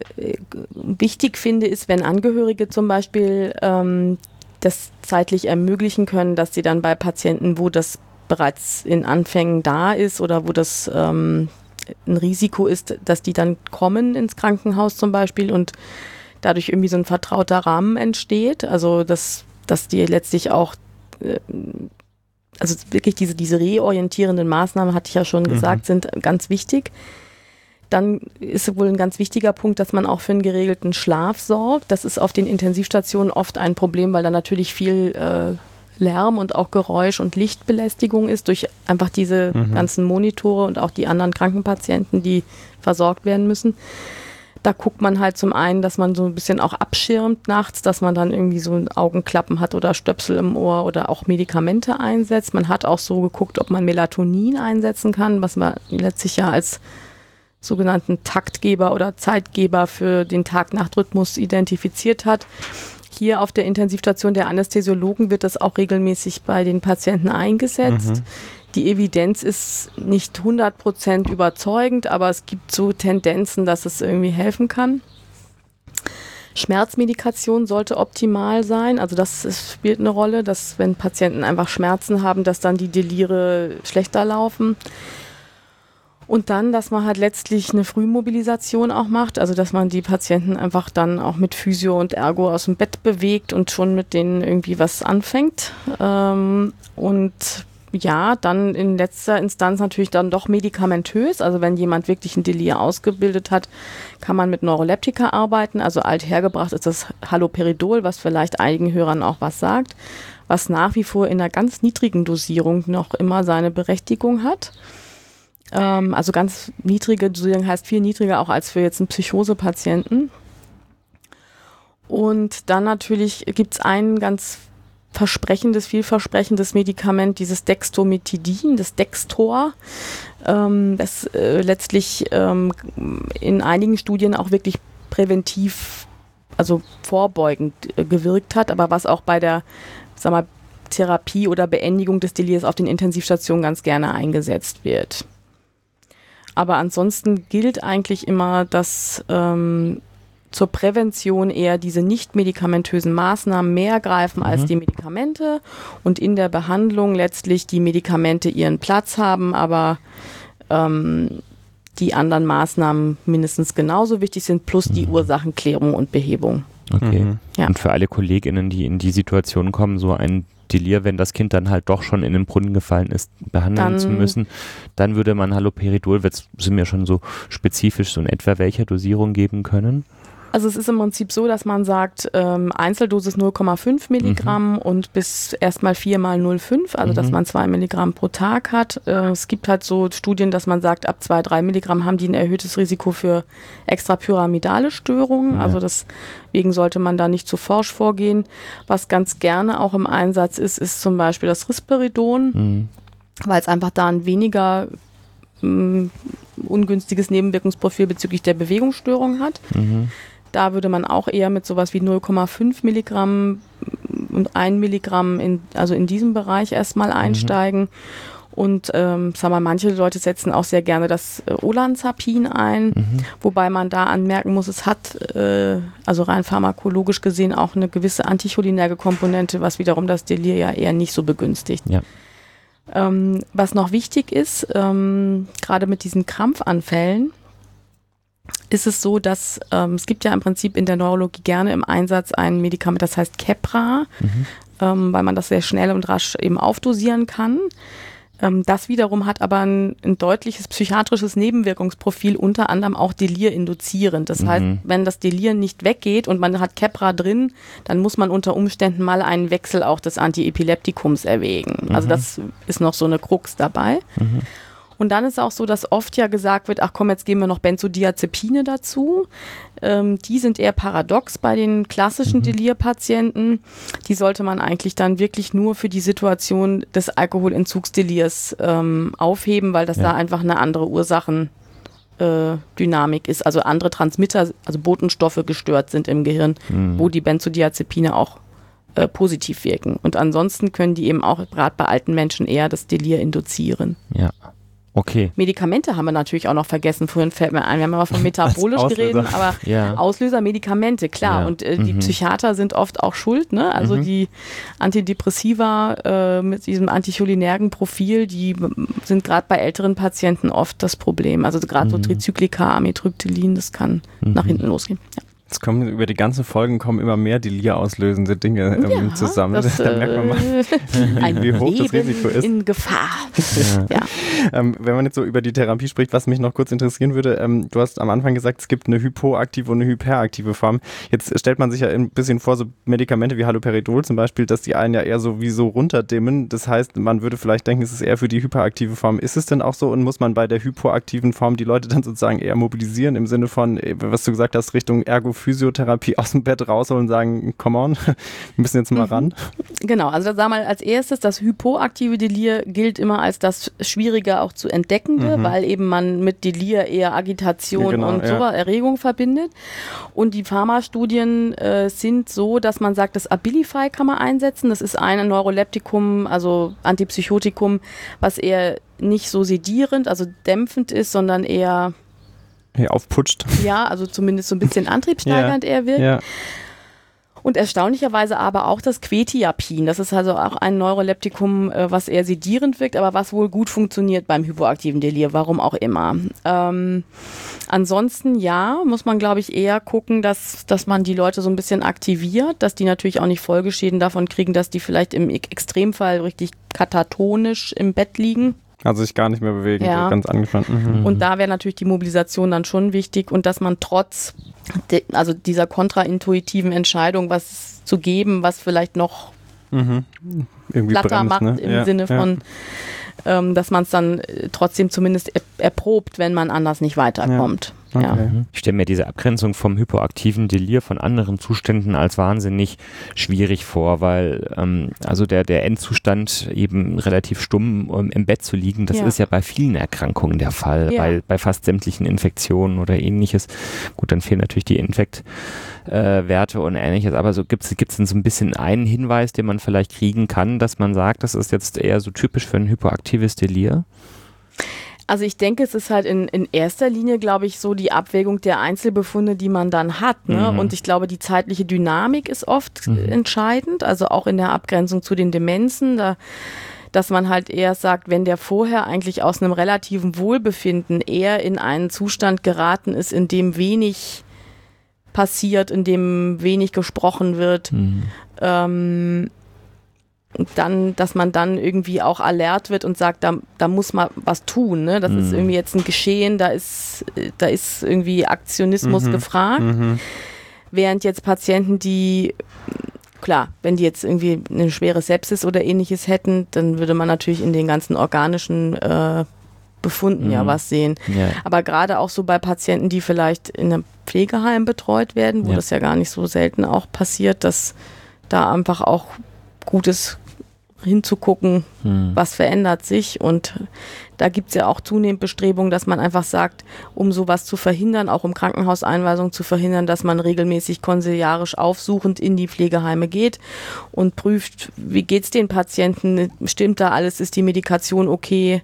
wichtig finde, ist, wenn Angehörige zum Beispiel ähm, das zeitlich ermöglichen können, dass sie dann bei Patienten, wo das bereits in Anfängen da ist oder wo das ähm, ein Risiko ist, dass die dann kommen ins Krankenhaus zum Beispiel und dadurch irgendwie so ein vertrauter Rahmen entsteht. Also dass, dass die letztlich auch äh, also wirklich diese, diese reorientierenden Maßnahmen, hatte ich ja schon Mhm. gesagt, sind ganz wichtig. Dann ist wohl ein ganz wichtiger Punkt, dass man auch für einen geregelten Schlaf sorgt. Das ist auf den Intensivstationen oft ein Problem, weil da natürlich viel äh, Lärm und auch Geräusch- und Lichtbelästigung ist, durch einfach diese mhm. ganzen Monitore und auch die anderen Krankenpatienten, die versorgt werden müssen. Da guckt man halt zum einen, dass man so ein bisschen auch abschirmt nachts, dass man dann irgendwie so Augenklappen hat oder Stöpsel im Ohr oder auch Medikamente einsetzt. Man hat auch so geguckt, ob man Melatonin einsetzen kann, was man letztlich ja als sogenannten Taktgeber oder Zeitgeber für den Tag-Nacht-Rhythmus identifiziert hat. Hier auf der Intensivstation der Anästhesiologen wird das auch regelmäßig bei den Patienten eingesetzt. Mhm. Die Evidenz ist nicht hundert Prozent überzeugend, aber es gibt so Tendenzen, dass es irgendwie helfen kann. Schmerzmedikation sollte optimal sein, also das ist, spielt eine Rolle, dass wenn Patienten einfach Schmerzen haben, dass dann die Delire schlechter laufen. Und dann, dass man halt letztlich eine Frühmobilisation auch macht, also dass man die Patienten einfach dann auch mit Physio und Ergo aus dem Bett bewegt und schon mit denen irgendwie was anfängt. Ähm, und ja, dann in letzter Instanz natürlich dann doch medikamentös. Also wenn jemand wirklich ein Delir ausgebildet hat, kann man mit Neuroleptika arbeiten. Also althergebracht ist das Haloperidol, was vielleicht einigen Hörern auch was sagt, was nach wie vor in einer ganz niedrigen Dosierung noch immer seine Berechtigung hat. Ähm, also ganz niedrige Dosierung heißt viel niedriger auch als für jetzt einen Psychosepatienten. Und dann natürlich gibt es einen ganz versprechendes, vielversprechendes Medikament, dieses Dextrometidin, das Dextor, ähm, das äh, letztlich ähm, in einigen Studien auch wirklich präventiv, also vorbeugend äh, gewirkt hat, aber was auch bei der, sag mal, Therapie oder Beendigung des Delirs auf den Intensivstationen ganz gerne eingesetzt wird. Aber ansonsten gilt eigentlich immer, dass ähm, zur Prävention eher diese nicht medikamentösen Maßnahmen mehr greifen als mhm. die Medikamente und in der Behandlung letztlich die Medikamente ihren Platz haben, aber ähm, die anderen Maßnahmen mindestens genauso wichtig sind, plus die mhm. Ursachenklärung und Behebung. Okay. Mhm. Ja. Und für alle KollegInnen, die in die Situation kommen, so ein Delir, wenn das Kind dann halt doch schon in den Brunnen gefallen ist, behandeln dann zu müssen, dann würde man Haloperidol, jetzt sind wir schon so spezifisch, so in etwa welcher Dosierung geben können? Also es ist im Prinzip so, dass man sagt, ähm, Einzeldosis null Komma fünf Milligramm mhm. und bis erstmal vier mal null Komma fünf, also mhm. dass man zwei Milligramm pro Tag hat. Äh, es gibt halt so Studien, dass man sagt, ab zwei, drei Milligramm haben die ein erhöhtes Risiko für extrapyramidale Störungen. Ja. Also deswegen sollte man da nicht zu forsch vorgehen. Was ganz gerne auch im Einsatz ist, ist zum Beispiel das Risperidon, mhm. weil es einfach da ein weniger mh, ungünstiges Nebenwirkungsprofil bezüglich der Bewegungsstörung hat. Mhm. Da würde man auch eher mit sowas wie null Komma fünf Milligramm und ein Milligramm in, also in diesem Bereich erstmal einsteigen. Mhm. Und ähm, sagen wir, manche Leute setzen auch sehr gerne das äh, Olanzapin ein, mhm. wobei man da anmerken muss, es hat äh, also rein pharmakologisch gesehen auch eine gewisse anticholinerge Komponente, was wiederum das Delir ja eher nicht so begünstigt. Ja. Ähm, was noch wichtig ist, ähm, gerade mit diesen Krampfanfällen, ist es so, dass ähm, es gibt ja im Prinzip in der Neurologie gerne im Einsatz ein Medikament, das heißt Keppra, mhm. ähm, weil man das sehr schnell und rasch eben aufdosieren kann. Ähm, das wiederum hat aber ein, ein deutliches psychiatrisches Nebenwirkungsprofil, unter anderem auch Delir induzierend. Das mhm. heißt, wenn das Delir nicht weggeht und man hat Keppra drin, dann muss man unter Umständen mal einen Wechsel auch des Antiepileptikums erwägen. Mhm. Also das ist noch so eine Krux dabei. Mhm. Und dann ist auch so, dass oft ja gesagt wird, ach komm, jetzt geben wir noch Benzodiazepine dazu. Ähm, die sind eher paradox bei den klassischen mhm. Delir-Patienten. Die sollte man eigentlich dann wirklich nur für die Situation des Alkoholentzugsdelirs ähm, aufheben, weil das ja. da einfach eine andere Ursachendynamik äh, ist. Also andere Transmitter, also Botenstoffe gestört sind im Gehirn, mhm. wo die Benzodiazepine auch äh, positiv wirken. Und ansonsten können die eben auch gerade bei alten Menschen eher das Delir induzieren. Ja. Okay. Medikamente haben wir natürlich auch noch vergessen. Vorhin fällt mir ein, wir haben aber von metabolisch geredet, aber ja. Auslöser, Medikamente, klar. Ja. Und äh, die mhm. Psychiater sind oft auch schuld, ne? Also mhm. die Antidepressiva äh, mit diesem anticholinergen Profil, die sind gerade bei älteren Patienten oft das Problem. Also gerade mhm. so Trizyklika, Amitriptylin, das kann mhm. nach hinten losgehen. Ja. Es kommen über die ganzen Folgen kommen immer mehr Delir-auslösende Dinge ähm, ja, zusammen. Das, da merkt man mal, ein wie hoch Leben das Risiko ist. In Gefahr. Ja. Ja. Ähm, wenn man jetzt so über die Therapie spricht, was mich noch kurz interessieren würde, ähm, du hast am Anfang gesagt, es gibt eine hypoaktive und eine hyperaktive Form. Jetzt stellt man sich ja ein bisschen vor, so Medikamente wie Haloperidol zum Beispiel, dass die einen ja eher so wie so runterdimmen. Das heißt, man würde vielleicht denken, es ist eher für die hyperaktive Form. Ist es denn auch so und muss man bei der hypoaktiven Form die Leute dann sozusagen eher mobilisieren im Sinne von, was du gesagt hast, Richtung Ergophysiotherapie aus dem Bett rausholen und sagen, come on, wir müssen jetzt mal ran? Genau, also sag mal als erstes, das hypoaktive Delir gilt immer als das schwieriger auch zu entdeckende, mhm. weil eben man mit Delir eher Agitation ja, genau, und so ja. Erregung verbindet. Und die Pharmastudien äh, sind so, dass man sagt, das Abilify kann man einsetzen. Das ist ein Neuroleptikum, also Antipsychotikum, was eher nicht so sedierend, also dämpfend ist, sondern eher hier aufputscht. Ja, also zumindest so ein bisschen antriebssteigernd ja, eher wirkt. Ja. Und erstaunlicherweise aber auch das Quetiapin. Das ist also auch ein Neuroleptikum, was eher sedierend wirkt, aber was wohl gut funktioniert beim hypoaktiven Delir, warum auch immer. Ähm, ansonsten ja, muss man glaube ich eher gucken, dass, dass man die Leute so ein bisschen aktiviert, dass die natürlich auch nicht Folgeschäden davon kriegen, dass die vielleicht im Extremfall richtig katatonisch im Bett liegen. Also sich gar nicht mehr bewegen, ja. so ganz angespannt. Mhm. Und da wäre natürlich die Mobilisation dann schon wichtig und dass man trotz de, also dieser kontraintuitiven Entscheidung was zu geben, was vielleicht noch mhm. irgendwie platter bremst, macht ne? im ja, Sinne von, ja. ähm, dass man es dann trotzdem zumindest er, erprobt, wenn man anders nicht weiterkommt. Ja. Okay. Ja. Ich stelle mir diese Abgrenzung vom hypoaktiven Delir von anderen Zuständen als wahnsinnig schwierig vor, weil ähm, also der, der Endzustand eben relativ stumm um, im Bett zu liegen, das ja. ist ja bei vielen Erkrankungen der Fall, ja. bei, bei fast sämtlichen Infektionen oder ähnliches. Gut, dann fehlen natürlich die Infektwerte äh, und ähnliches, aber so gibt es denn so ein bisschen einen Hinweis, den man vielleicht kriegen kann, dass man sagt, das ist jetzt eher so typisch für ein hypoaktives Delir? Also ich denke, es ist halt in, in erster Linie, glaube ich, so die Abwägung der Einzelbefunde, die man dann hat. Ne? Mhm. Und ich glaube, die zeitliche Dynamik ist oft mhm. entscheidend, also auch in der Abgrenzung zu den Demenzen, da, dass man halt eher sagt, wenn der vorher eigentlich aus einem relativen Wohlbefinden eher in einen Zustand geraten ist, in dem wenig passiert, in dem wenig gesprochen wird, mhm. ähm, dann, dass man dann irgendwie auch alert wird und sagt, da, da muss man was tun, ne? Das mhm. ist irgendwie jetzt ein Geschehen, da ist, da ist irgendwie Aktionismus mhm. gefragt. Mhm. Während jetzt Patienten, die, klar, wenn die jetzt irgendwie eine schwere Sepsis oder ähnliches hätten, dann würde man natürlich in den ganzen organischen äh, Befunden mhm. ja was sehen. Ja. Aber gerade auch so bei Patienten, die vielleicht in einem Pflegeheim betreut werden, wo ja. das ja gar nicht so selten auch passiert, dass da einfach auch Gutes hinzugucken, hm. was verändert sich, und da gibt es ja auch zunehmend Bestrebungen, dass man einfach sagt, um sowas zu verhindern, auch um Krankenhauseinweisungen zu verhindern, dass man regelmäßig konsiliarisch aufsuchend in die Pflegeheime geht und prüft, wie geht es den Patienten, stimmt da alles, ist die Medikation okay,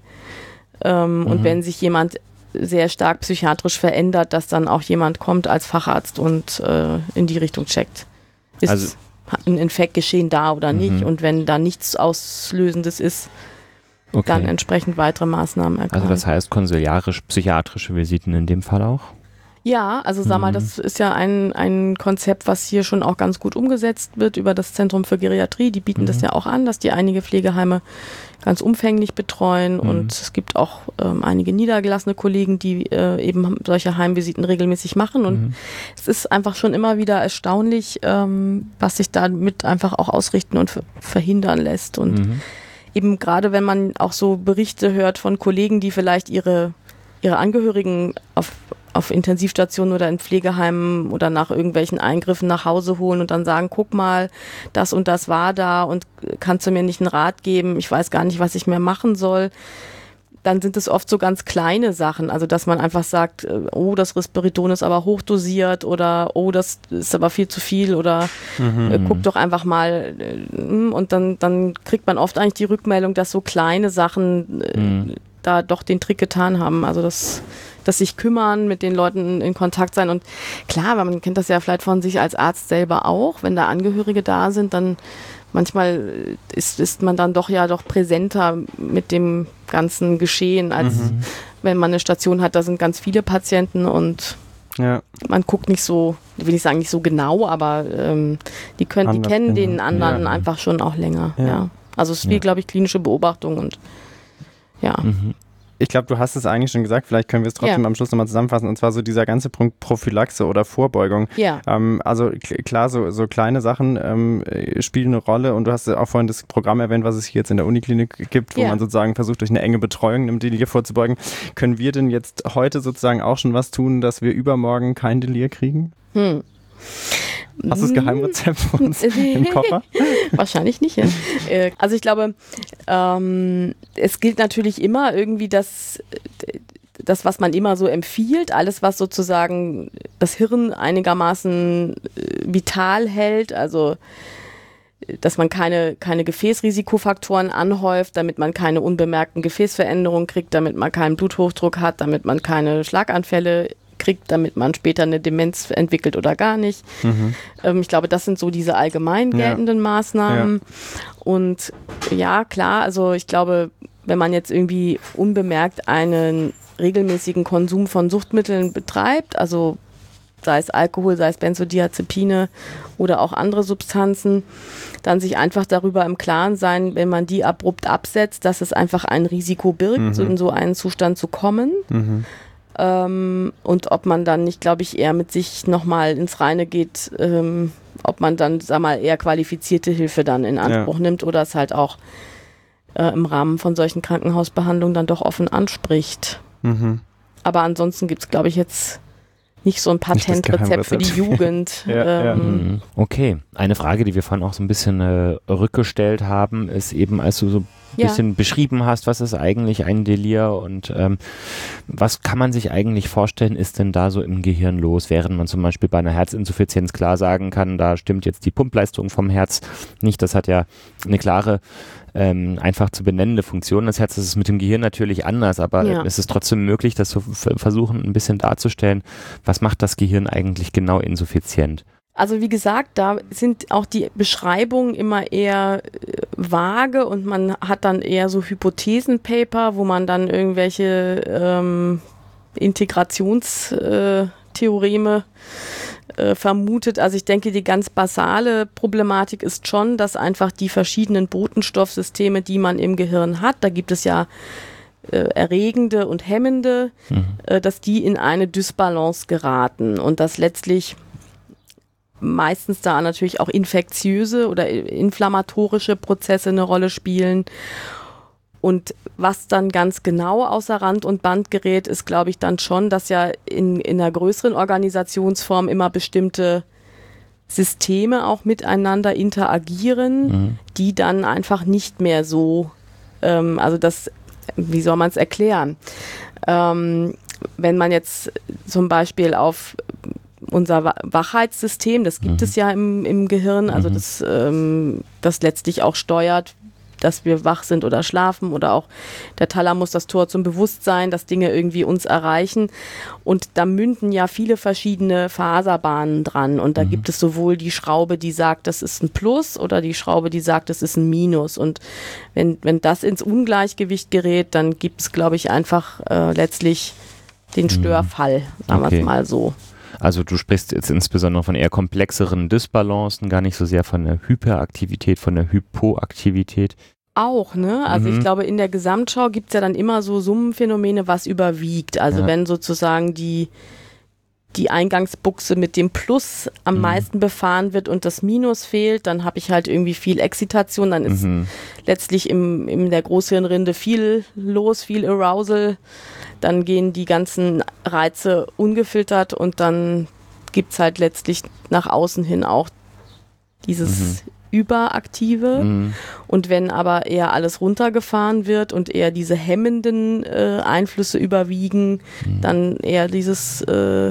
ähm, mhm. und wenn sich jemand sehr stark psychiatrisch verändert, dass dann auch jemand kommt als Facharzt und äh, in die Richtung checkt. Ist also ein Infektgeschehen da oder nicht, mhm. und wenn da nichts Auslösendes ist, okay. dann entsprechend weitere Maßnahmen ergreifen. Also das heißt konsiliarisch-psychiatrische Visiten in dem Fall auch? Ja, also sag mal, das ist ja ein, ein Konzept, was hier schon auch ganz gut umgesetzt wird über das Zentrum für Geriatrie. Die bieten mhm. das ja auch an, dass die einige Pflegeheime ganz umfänglich betreuen, mhm. und es gibt auch ähm, einige niedergelassene Kollegen, die äh, eben solche Heimvisiten regelmäßig machen, und mhm. es ist einfach schon immer wieder erstaunlich, ähm, was sich damit einfach auch ausrichten und ver- verhindern lässt, und mhm. eben gerade wenn man auch so Berichte hört von Kollegen, die vielleicht ihre, ihre Angehörigen auf auf Intensivstationen oder in Pflegeheimen oder nach irgendwelchen Eingriffen nach Hause holen und dann sagen, guck mal, das und das war da und kannst du mir nicht einen Rat geben, ich weiß gar nicht, was ich mehr machen soll. Dann sind es oft so ganz kleine Sachen, also dass man einfach sagt, oh, das Risperidon ist aber hochdosiert oder oh, das ist aber viel zu viel oder mhm. äh, guck doch einfach mal, äh, und dann, dann kriegt man oft eigentlich die Rückmeldung, dass so kleine Sachen äh, mhm. da doch den Trick getan haben, also das dass sich kümmern, mit den Leuten in Kontakt sein, und klar, weil man kennt das ja vielleicht von sich als Arzt selber auch, wenn da Angehörige da sind, dann manchmal ist, ist man dann doch ja doch präsenter mit dem ganzen Geschehen, als mhm. wenn man eine Station hat, da sind ganz viele Patienten, und Ja. Man guckt nicht so, will ich sagen, nicht so genau, aber ähm, die, können, die kennen den anderen ja. einfach schon auch länger. Ja. Ja. Also es ist viel, ja. glaube ich, klinische Beobachtung und ja. Mhm. Ich glaube, du hast es eigentlich schon gesagt, vielleicht können wir es trotzdem ja. am Schluss nochmal zusammenfassen, und zwar so dieser ganze Punkt Prophylaxe oder Vorbeugung. Ja. Ähm, also k- klar, so, so kleine Sachen ähm, spielen eine Rolle, und du hast auch vorhin das Programm erwähnt, was es hier jetzt in der Uniklinik gibt, wo ja. man sozusagen versucht, durch eine enge Betreuung einem Delir vorzubeugen. Können wir denn jetzt heute sozusagen auch schon was tun, dass wir übermorgen kein Delir kriegen? Hm. Hast du das Geheimrezept für uns im Koffer? Wahrscheinlich nicht. Ja. Also ich glaube, ähm, es gilt natürlich immer irgendwie das, das, was man immer so empfiehlt, alles, was sozusagen das Hirn einigermaßen vital hält, also dass man keine, keine Gefäßrisikofaktoren anhäuft, damit man keine unbemerkten Gefäßveränderungen kriegt, damit man keinen Bluthochdruck hat, damit man keine Schlaganfälle kriegt, damit man später eine Demenz entwickelt oder gar nicht. Mhm. Ähm, ich glaube, das sind so diese allgemein geltenden ja. Maßnahmen. Ja. Und ja, klar, also ich glaube, wenn man jetzt irgendwie unbemerkt einen regelmäßigen Konsum von Suchtmitteln betreibt, also sei es Alkohol, sei es Benzodiazepine oder auch andere Substanzen, dann sich einfach darüber im Klaren sein, wenn man die abrupt absetzt, dass es einfach ein Risiko birgt, mhm. so in so einen Zustand zu kommen. Mhm. Ähm, und ob man dann nicht, glaube ich, eher mit sich nochmal ins Reine geht, ähm, ob man dann, sag mal, eher qualifizierte Hilfe dann in Anspruch ja. nimmt oder es halt auch äh, im Rahmen von solchen Krankenhausbehandlungen dann doch offen anspricht. Mhm. Aber ansonsten gibt es, glaube ich, jetzt nicht so ein Patentrezept für die Jugend. ja, ähm. ja. Okay, eine Frage, die wir vorhin auch so ein bisschen äh, rückgestellt haben, ist eben, als du so ein ja. bisschen beschrieben hast, was ist eigentlich ein Delir und ähm, was kann man sich eigentlich vorstellen, ist denn da so im Gehirn los, während man zum Beispiel bei einer Herzinsuffizienz klar sagen kann, da stimmt jetzt die Pumpleistung vom Herz nicht, das hat ja eine klare Ähm, einfach zu benennende Funktion des Herzens. Das ist mit dem Gehirn natürlich anders, aber ja. es ist trotzdem möglich, das zu f- versuchen, ein bisschen darzustellen, was macht das Gehirn eigentlich genau insuffizient? Also wie gesagt, da sind auch die Beschreibungen immer eher äh, vage und man hat dann eher so Hypothesenpaper, wo man dann irgendwelche ähm, Integrationstheoreme äh, vermutet. Also ich denke, die ganz basale Problematik ist schon, dass einfach die verschiedenen Botenstoffsysteme, die man im Gehirn hat, da gibt es ja äh, erregende und hemmende, mhm. äh, dass die in eine Dysbalance geraten und dass letztlich meistens da natürlich auch infektiöse oder inflammatorische Prozesse eine Rolle spielen. Und was dann ganz genau außer Rand und Band gerät, ist, glaube ich, dann schon, dass ja in, in einer größeren Organisationsform immer bestimmte Systeme auch miteinander interagieren, mhm. die dann einfach nicht mehr so, ähm, also das, wie soll man es erklären? Ähm, wenn man jetzt zum Beispiel auf unser Wachheitssystem, das gibt mhm. es ja im, im Gehirn, also mhm. das, ähm, das letztlich auch steuert, dass wir wach sind oder schlafen oder auch der Thalamus, das Tor zum Bewusstsein, dass Dinge irgendwie uns erreichen. Und da münden ja viele verschiedene Faserbahnen dran. Und da mhm. gibt es sowohl die Schraube, die sagt, das ist ein Plus oder die Schraube, die sagt, das ist ein Minus. Und wenn, wenn das ins Ungleichgewicht gerät, dann gibt es, glaube ich, einfach äh, letztlich den Störfall, sagen wir okay. es mal so. Also du sprichst jetzt insbesondere von eher komplexeren Dysbalancen, gar nicht so sehr von der Hyperaktivität, von der Hypoaktivität. Auch, ne? Also mhm. ich glaube, in der Gesamtschau gibt es ja dann immer so Summenphänomene, was überwiegt. Also ja. wenn sozusagen die, die Eingangsbuchse mit dem Plus am mhm. meisten befahren wird und das Minus fehlt, dann habe ich halt irgendwie viel Exzitation, dann ist mhm. letztlich im, in der Großhirnrinde viel los, viel Arousal. Dann gehen die ganzen Reize ungefiltert und dann gibt es halt letztlich nach außen hin auch dieses mhm. Überaktive. Mhm. Und wenn aber eher alles runtergefahren wird und eher diese hemmenden äh, Einflüsse überwiegen, mhm. dann eher dieses, äh,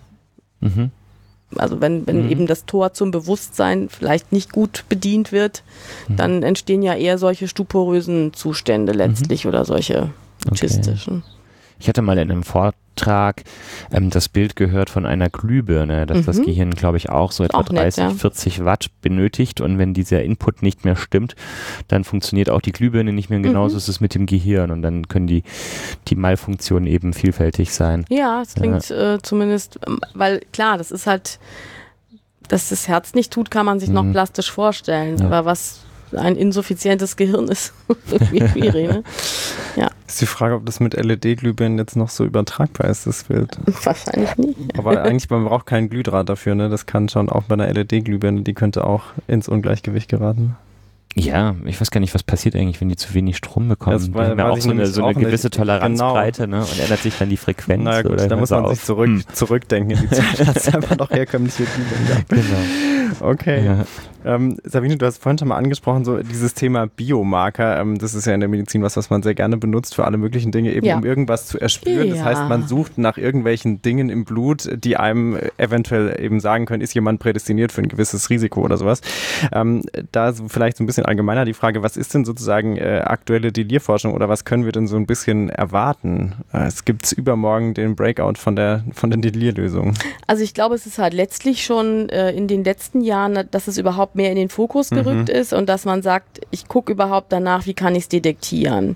mhm. also wenn, wenn mhm. eben das Tor zum Bewusstsein vielleicht nicht gut bedient wird, mhm. dann entstehen ja eher solche stuporösen Zustände letztlich mhm. oder solche autistischen. Okay. Ich hatte mal in einem Vortrag ähm, das Bild gehört von einer Glühbirne, dass mhm. das Gehirn, glaube ich, auch so etwa auch nett, dreißig, ja. vierzig Watt benötigt und wenn dieser Input nicht mehr stimmt, dann funktioniert auch die Glühbirne nicht mehr. Genauso mhm. ist es mit dem Gehirn und dann können die, die Malfunktionen eben vielfältig sein. Ja, es klingt ja. äh, zumindest, weil klar, das ist halt, dass das Herz nicht tut, kann man sich mhm. noch plastisch vorstellen, ja. aber was ein insuffizientes Gehirn ist irgendwie schwierig, ne? Ja. Ist die Frage, ob das mit L E D-Glühbirnen jetzt noch so übertragbar ist, das Bild. Wahrscheinlich nicht. Aber eigentlich, man braucht keinen Glühdraht dafür, ne? Das kann schon auch bei einer L E D-Glühbirne, die könnte auch ins Ungleichgewicht geraten. Ja, ich weiß gar nicht, was passiert eigentlich, wenn die zu wenig Strom bekommen. Das war, die haben ja auch so eine, so eine gewisse Toleranzbreite, genau. ne? Und ändert sich dann die Frequenz. Na gut, oder da muss man auf. sich zurück, hm. zurückdenken in die Zeit, dass es einfach noch herkömmliche Glühbirnen gab. Genau. Okay. Ja. Ähm, Sabine, du hast vorhin schon mal angesprochen, so dieses Thema Biomarker. Ähm, das ist ja in der Medizin was, was man sehr gerne benutzt für alle möglichen Dinge, eben ja. um irgendwas zu erspüren. Ja. Das heißt, man sucht nach irgendwelchen Dingen im Blut, die einem eventuell eben sagen können, ist jemand prädestiniert für ein gewisses Risiko oder sowas. Ähm, da so vielleicht so ein bisschen allgemeiner die Frage, was ist denn sozusagen äh, aktuelle Delirforschung oder was können wir denn so ein bisschen erwarten? Äh, es gibt übermorgen den Breakout von der von den Delirlösungen. Also ich glaube, es ist halt letztlich schon äh, in den letzten Jahren, dass es überhaupt mehr in den Fokus gerückt mhm. ist und dass man sagt, ich gucke überhaupt danach, wie kann ich es detektieren.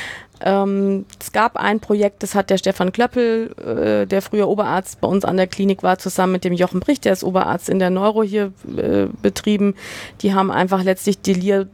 Ähm, es gab ein Projekt, das hat der Stefan Klöppel, äh, der früher Oberarzt bei uns an der Klinik war, zusammen mit dem Jochen Bricht, der ist Oberarzt in der Neuro hier äh, betrieben. Die haben einfach letztlich Delir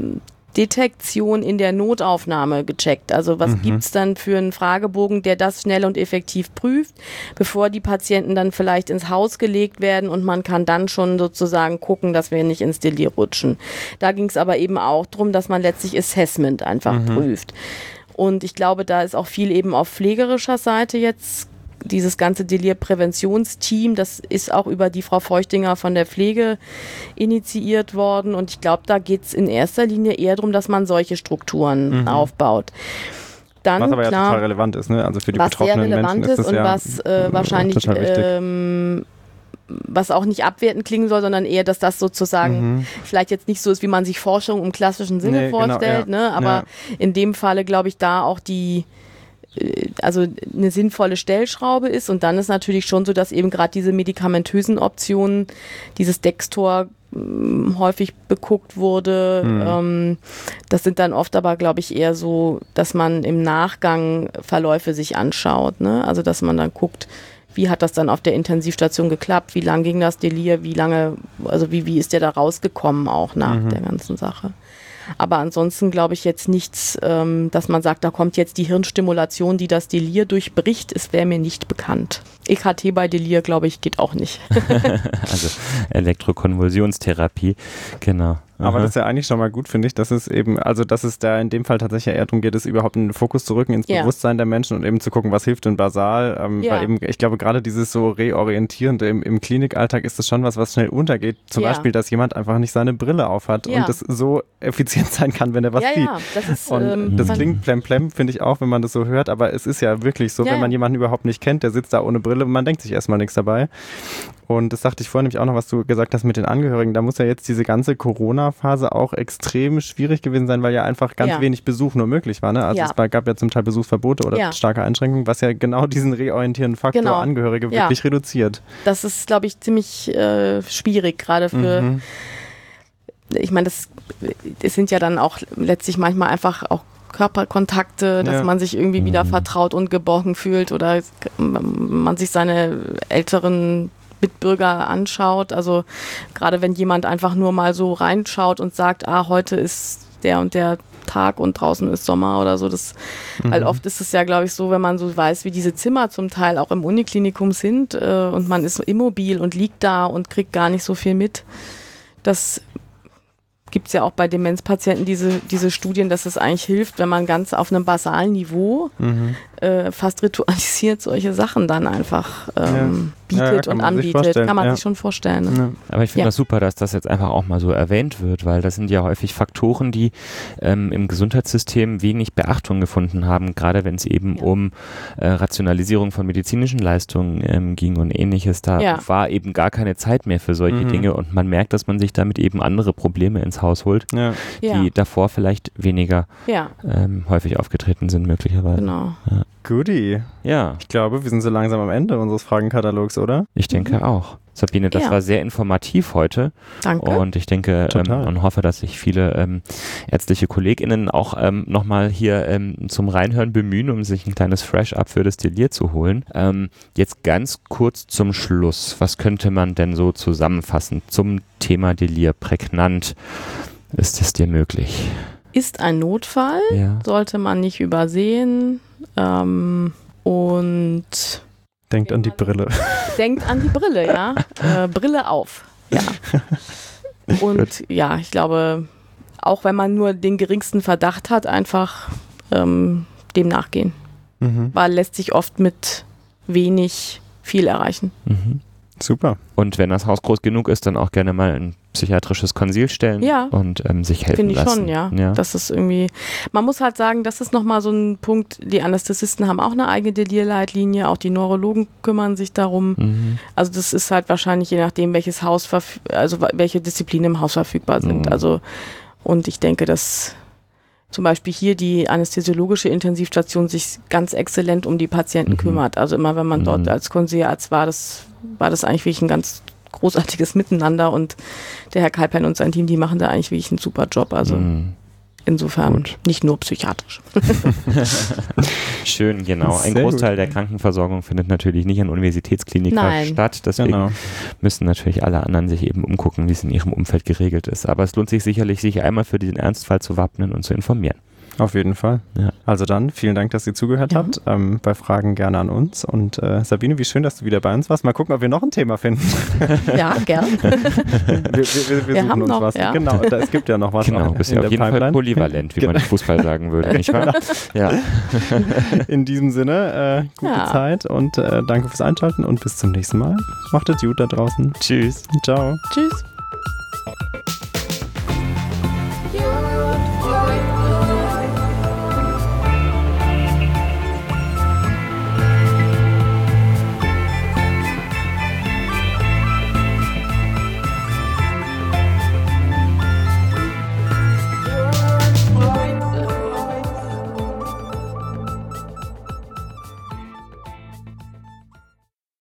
Detektion in der Notaufnahme gecheckt. Also was mhm. gibt's dann für einen Fragebogen, der das schnell und effektiv prüft, bevor die Patienten dann vielleicht ins Haus gelegt werden und man kann dann schon sozusagen gucken, dass wir nicht ins Delir rutschen. Da ging es aber eben auch darum, dass man letztlich Assessment einfach mhm. prüft. Und ich glaube, da ist auch viel eben auf pflegerischer Seite jetzt dieses ganze Delirpräventionsteam, das ist auch über die Frau Feuchtinger von der Pflege initiiert worden und ich glaube, da geht es in erster Linie eher darum, dass man solche Strukturen mhm. aufbaut. Dann, was aber klar, ja total relevant ist, ne? Also für die was betroffenen sehr relevant Menschen ist ist das und ja was äh, wahrscheinlich ähm, was auch nicht abwertend klingen soll, sondern eher, dass das sozusagen mhm. vielleicht jetzt nicht so ist, wie man sich Forschung im klassischen Sinne nee, vorstellt, genau, ja. ne? Aber ja. in dem Falle glaube ich, da auch die also eine sinnvolle Stellschraube ist und dann ist natürlich schon so, dass eben gerade diese medikamentösen Optionen, dieses Dextor ähm, häufig beguckt wurde, mhm. ähm, das sind dann oft aber, glaube ich, eher so, dass man im Nachgang Verläufe sich anschaut, ne? Also dass man dann guckt, wie hat das dann auf der Intensivstation geklappt, wie lang ging das Delir, wie lange, also wie, wie ist der da rausgekommen auch nach mhm. der ganzen Sache. Aber ansonsten glaube ich jetzt nichts, ähm, dass man sagt, da kommt jetzt die Hirnstimulation, die das Delir durchbricht. Es wäre mir nicht bekannt. E K T bei Delir, glaube ich, geht auch nicht. Also Elektrokonvulsionstherapie, genau. Aber das ist ja eigentlich schon mal gut, finde ich, dass es eben, also dass es da in dem Fall tatsächlich eher darum geht, es überhaupt in den Fokus zu rücken, ins ja. Bewusstsein der Menschen und eben zu gucken, was hilft denn basal. Ähm, ja. Weil eben, ich glaube, gerade dieses so Reorientierende im, im Klinikalltag ist das schon was, was schnell untergeht. Zum ja. Beispiel, dass jemand einfach nicht seine Brille aufhat ja. und das so effizient sein kann, wenn er was ja, sieht. Ja, das ist, und ähm, das klingt plemplem, finde ich auch, wenn man das so hört, aber es ist ja wirklich so, ja, wenn man ja. jemanden überhaupt nicht kennt, der sitzt da ohne Brille und man denkt sich erstmal nichts dabei. Und das sagte ich vorhin nämlich auch noch, was du gesagt hast mit den Angehörigen. Da muss ja jetzt diese ganze Corona-Phase auch extrem schwierig gewesen sein, weil ja einfach ganz ja. wenig Besuch nur möglich war. Ne? Also ja. es gab ja zum Teil Besuchsverbote oder ja. starke Einschränkungen, was ja genau diesen reorientierenden Faktor genau. Angehörige ja. wirklich reduziert. Das ist, glaube ich, ziemlich äh, schwierig, gerade für, mhm. ich meine, das, das sind ja dann auch letztlich manchmal einfach auch Körperkontakte, dass ja. man sich irgendwie wieder vertraut und geborgen fühlt oder man sich seine älteren Mitbürger anschaut. Also gerade wenn jemand einfach nur mal so reinschaut und sagt, ah, heute ist der und der Tag und draußen ist Sommer oder so. Das, mhm. Weil oft ist es ja, glaube ich, so, wenn man so weiß, wie diese Zimmer zum Teil auch im Uniklinikum sind äh, und man ist immobil und liegt da und kriegt gar nicht so viel mit. Das gibt es ja auch bei Demenzpatienten diese, diese Studien, dass es eigentlich hilft, wenn man ganz auf einem basalen Niveau mhm. äh, fast ritualisiert solche Sachen dann einfach ähm, ja. bietet ja, und anbietet. Kann man ja. sich schon vorstellen. Ne? Ja. Aber ich finde ja. das super, dass das jetzt einfach auch mal so erwähnt wird, weil das sind ja häufig Faktoren, die ähm, im Gesundheitssystem wenig Beachtung gefunden haben, gerade wenn es eben ja. um äh, Rationalisierung von medizinischen Leistungen ähm, ging und ähnliches. Da ja. war eben gar keine Zeit mehr für solche mhm. Dinge und man merkt, dass man sich damit eben andere Probleme ins Haus holt, ja. die ja. davor vielleicht weniger ja. ähm, häufig aufgetreten sind möglicherweise. Genau. Ja. Goodie. Ja. Ich glaube, wir sind so langsam am Ende unseres Fragenkatalogs, oder? Ich denke mhm. auch. Sabine, das ja. war sehr informativ heute. Danke. Und ich denke ähm, und hoffe, dass sich viele ähm, ärztliche KollegInnen auch ähm, nochmal hier ähm, zum Reinhören bemühen, um sich ein kleines Fresh-Up für das Delir zu holen. Ähm, jetzt ganz kurz zum Schluss. Was könnte man denn so zusammenfassen zum Thema Delir? Prägnant. Ist es dir möglich? Ist ein Notfall, ja. sollte man nicht übersehen. Ähm, und denkt an die Brille. Denkt an die Brille, ja. Äh, Brille auf. Ja. Und ja, ich glaube, auch wenn man nur den geringsten Verdacht hat, einfach ähm, dem nachgehen. Mhm. Weil lässt sich oft mit wenig viel erreichen. Mhm. Super. Und wenn das Haus groß genug ist, dann auch gerne mal ein psychiatrisches Konsil stellen ja. und ähm, sich helfen Finde ich lassen. schon, ja. ja. Das ist irgendwie, man muss halt sagen, das ist nochmal so ein Punkt, die Anästhesisten haben auch eine eigene Delirleitlinie, auch die Neurologen kümmern sich darum. Mhm. Also das ist halt wahrscheinlich je nachdem, welches Haus, also welche Disziplinen im Haus verfügbar sind. Mhm. Also und ich denke, dass zum Beispiel hier die anästhesiologische Intensivstation sich ganz exzellent um die Patienten mhm. kümmert. Also immer, wenn man mhm. dort als Konsilarzt war, das war das eigentlich wirklich ein ganz großartiges Miteinander und der Herr Kalpein und sein Team, die machen da eigentlich wirklich einen super Job. Also mm. insofern gut. Nicht nur psychiatrisch. Schön, genau. Ein Großteil gut. der Krankenversorgung findet natürlich nicht an Universitätsklinikern statt. Deswegen genau. müssen natürlich alle anderen sich eben umgucken, wie es in ihrem Umfeld geregelt ist. Aber es lohnt sich sicherlich, sich einmal für diesen Ernstfall zu wappnen und zu informieren. Auf jeden Fall. Ja. Also dann, vielen Dank, dass ihr zugehört ja. habt. Ähm, bei Fragen gerne an uns. Und äh, Sabine, wie schön, dass du wieder bei uns warst. Mal gucken, ob wir noch ein Thema finden. Ja, gern. wir, wir, wir, wir, wir suchen uns noch, was. Ja. Genau, da, es gibt ja noch was. Genau, du bist ja auf jeden Pipeline. Fall polyvalent, wie genau. man im Fußball sagen würde, nicht wahr? Ja. In diesem Sinne, äh, gute ja. Zeit und äh, danke fürs Einschalten und bis zum nächsten Mal. Macht es gut da draußen. Tschüss. Ciao. Tschüss.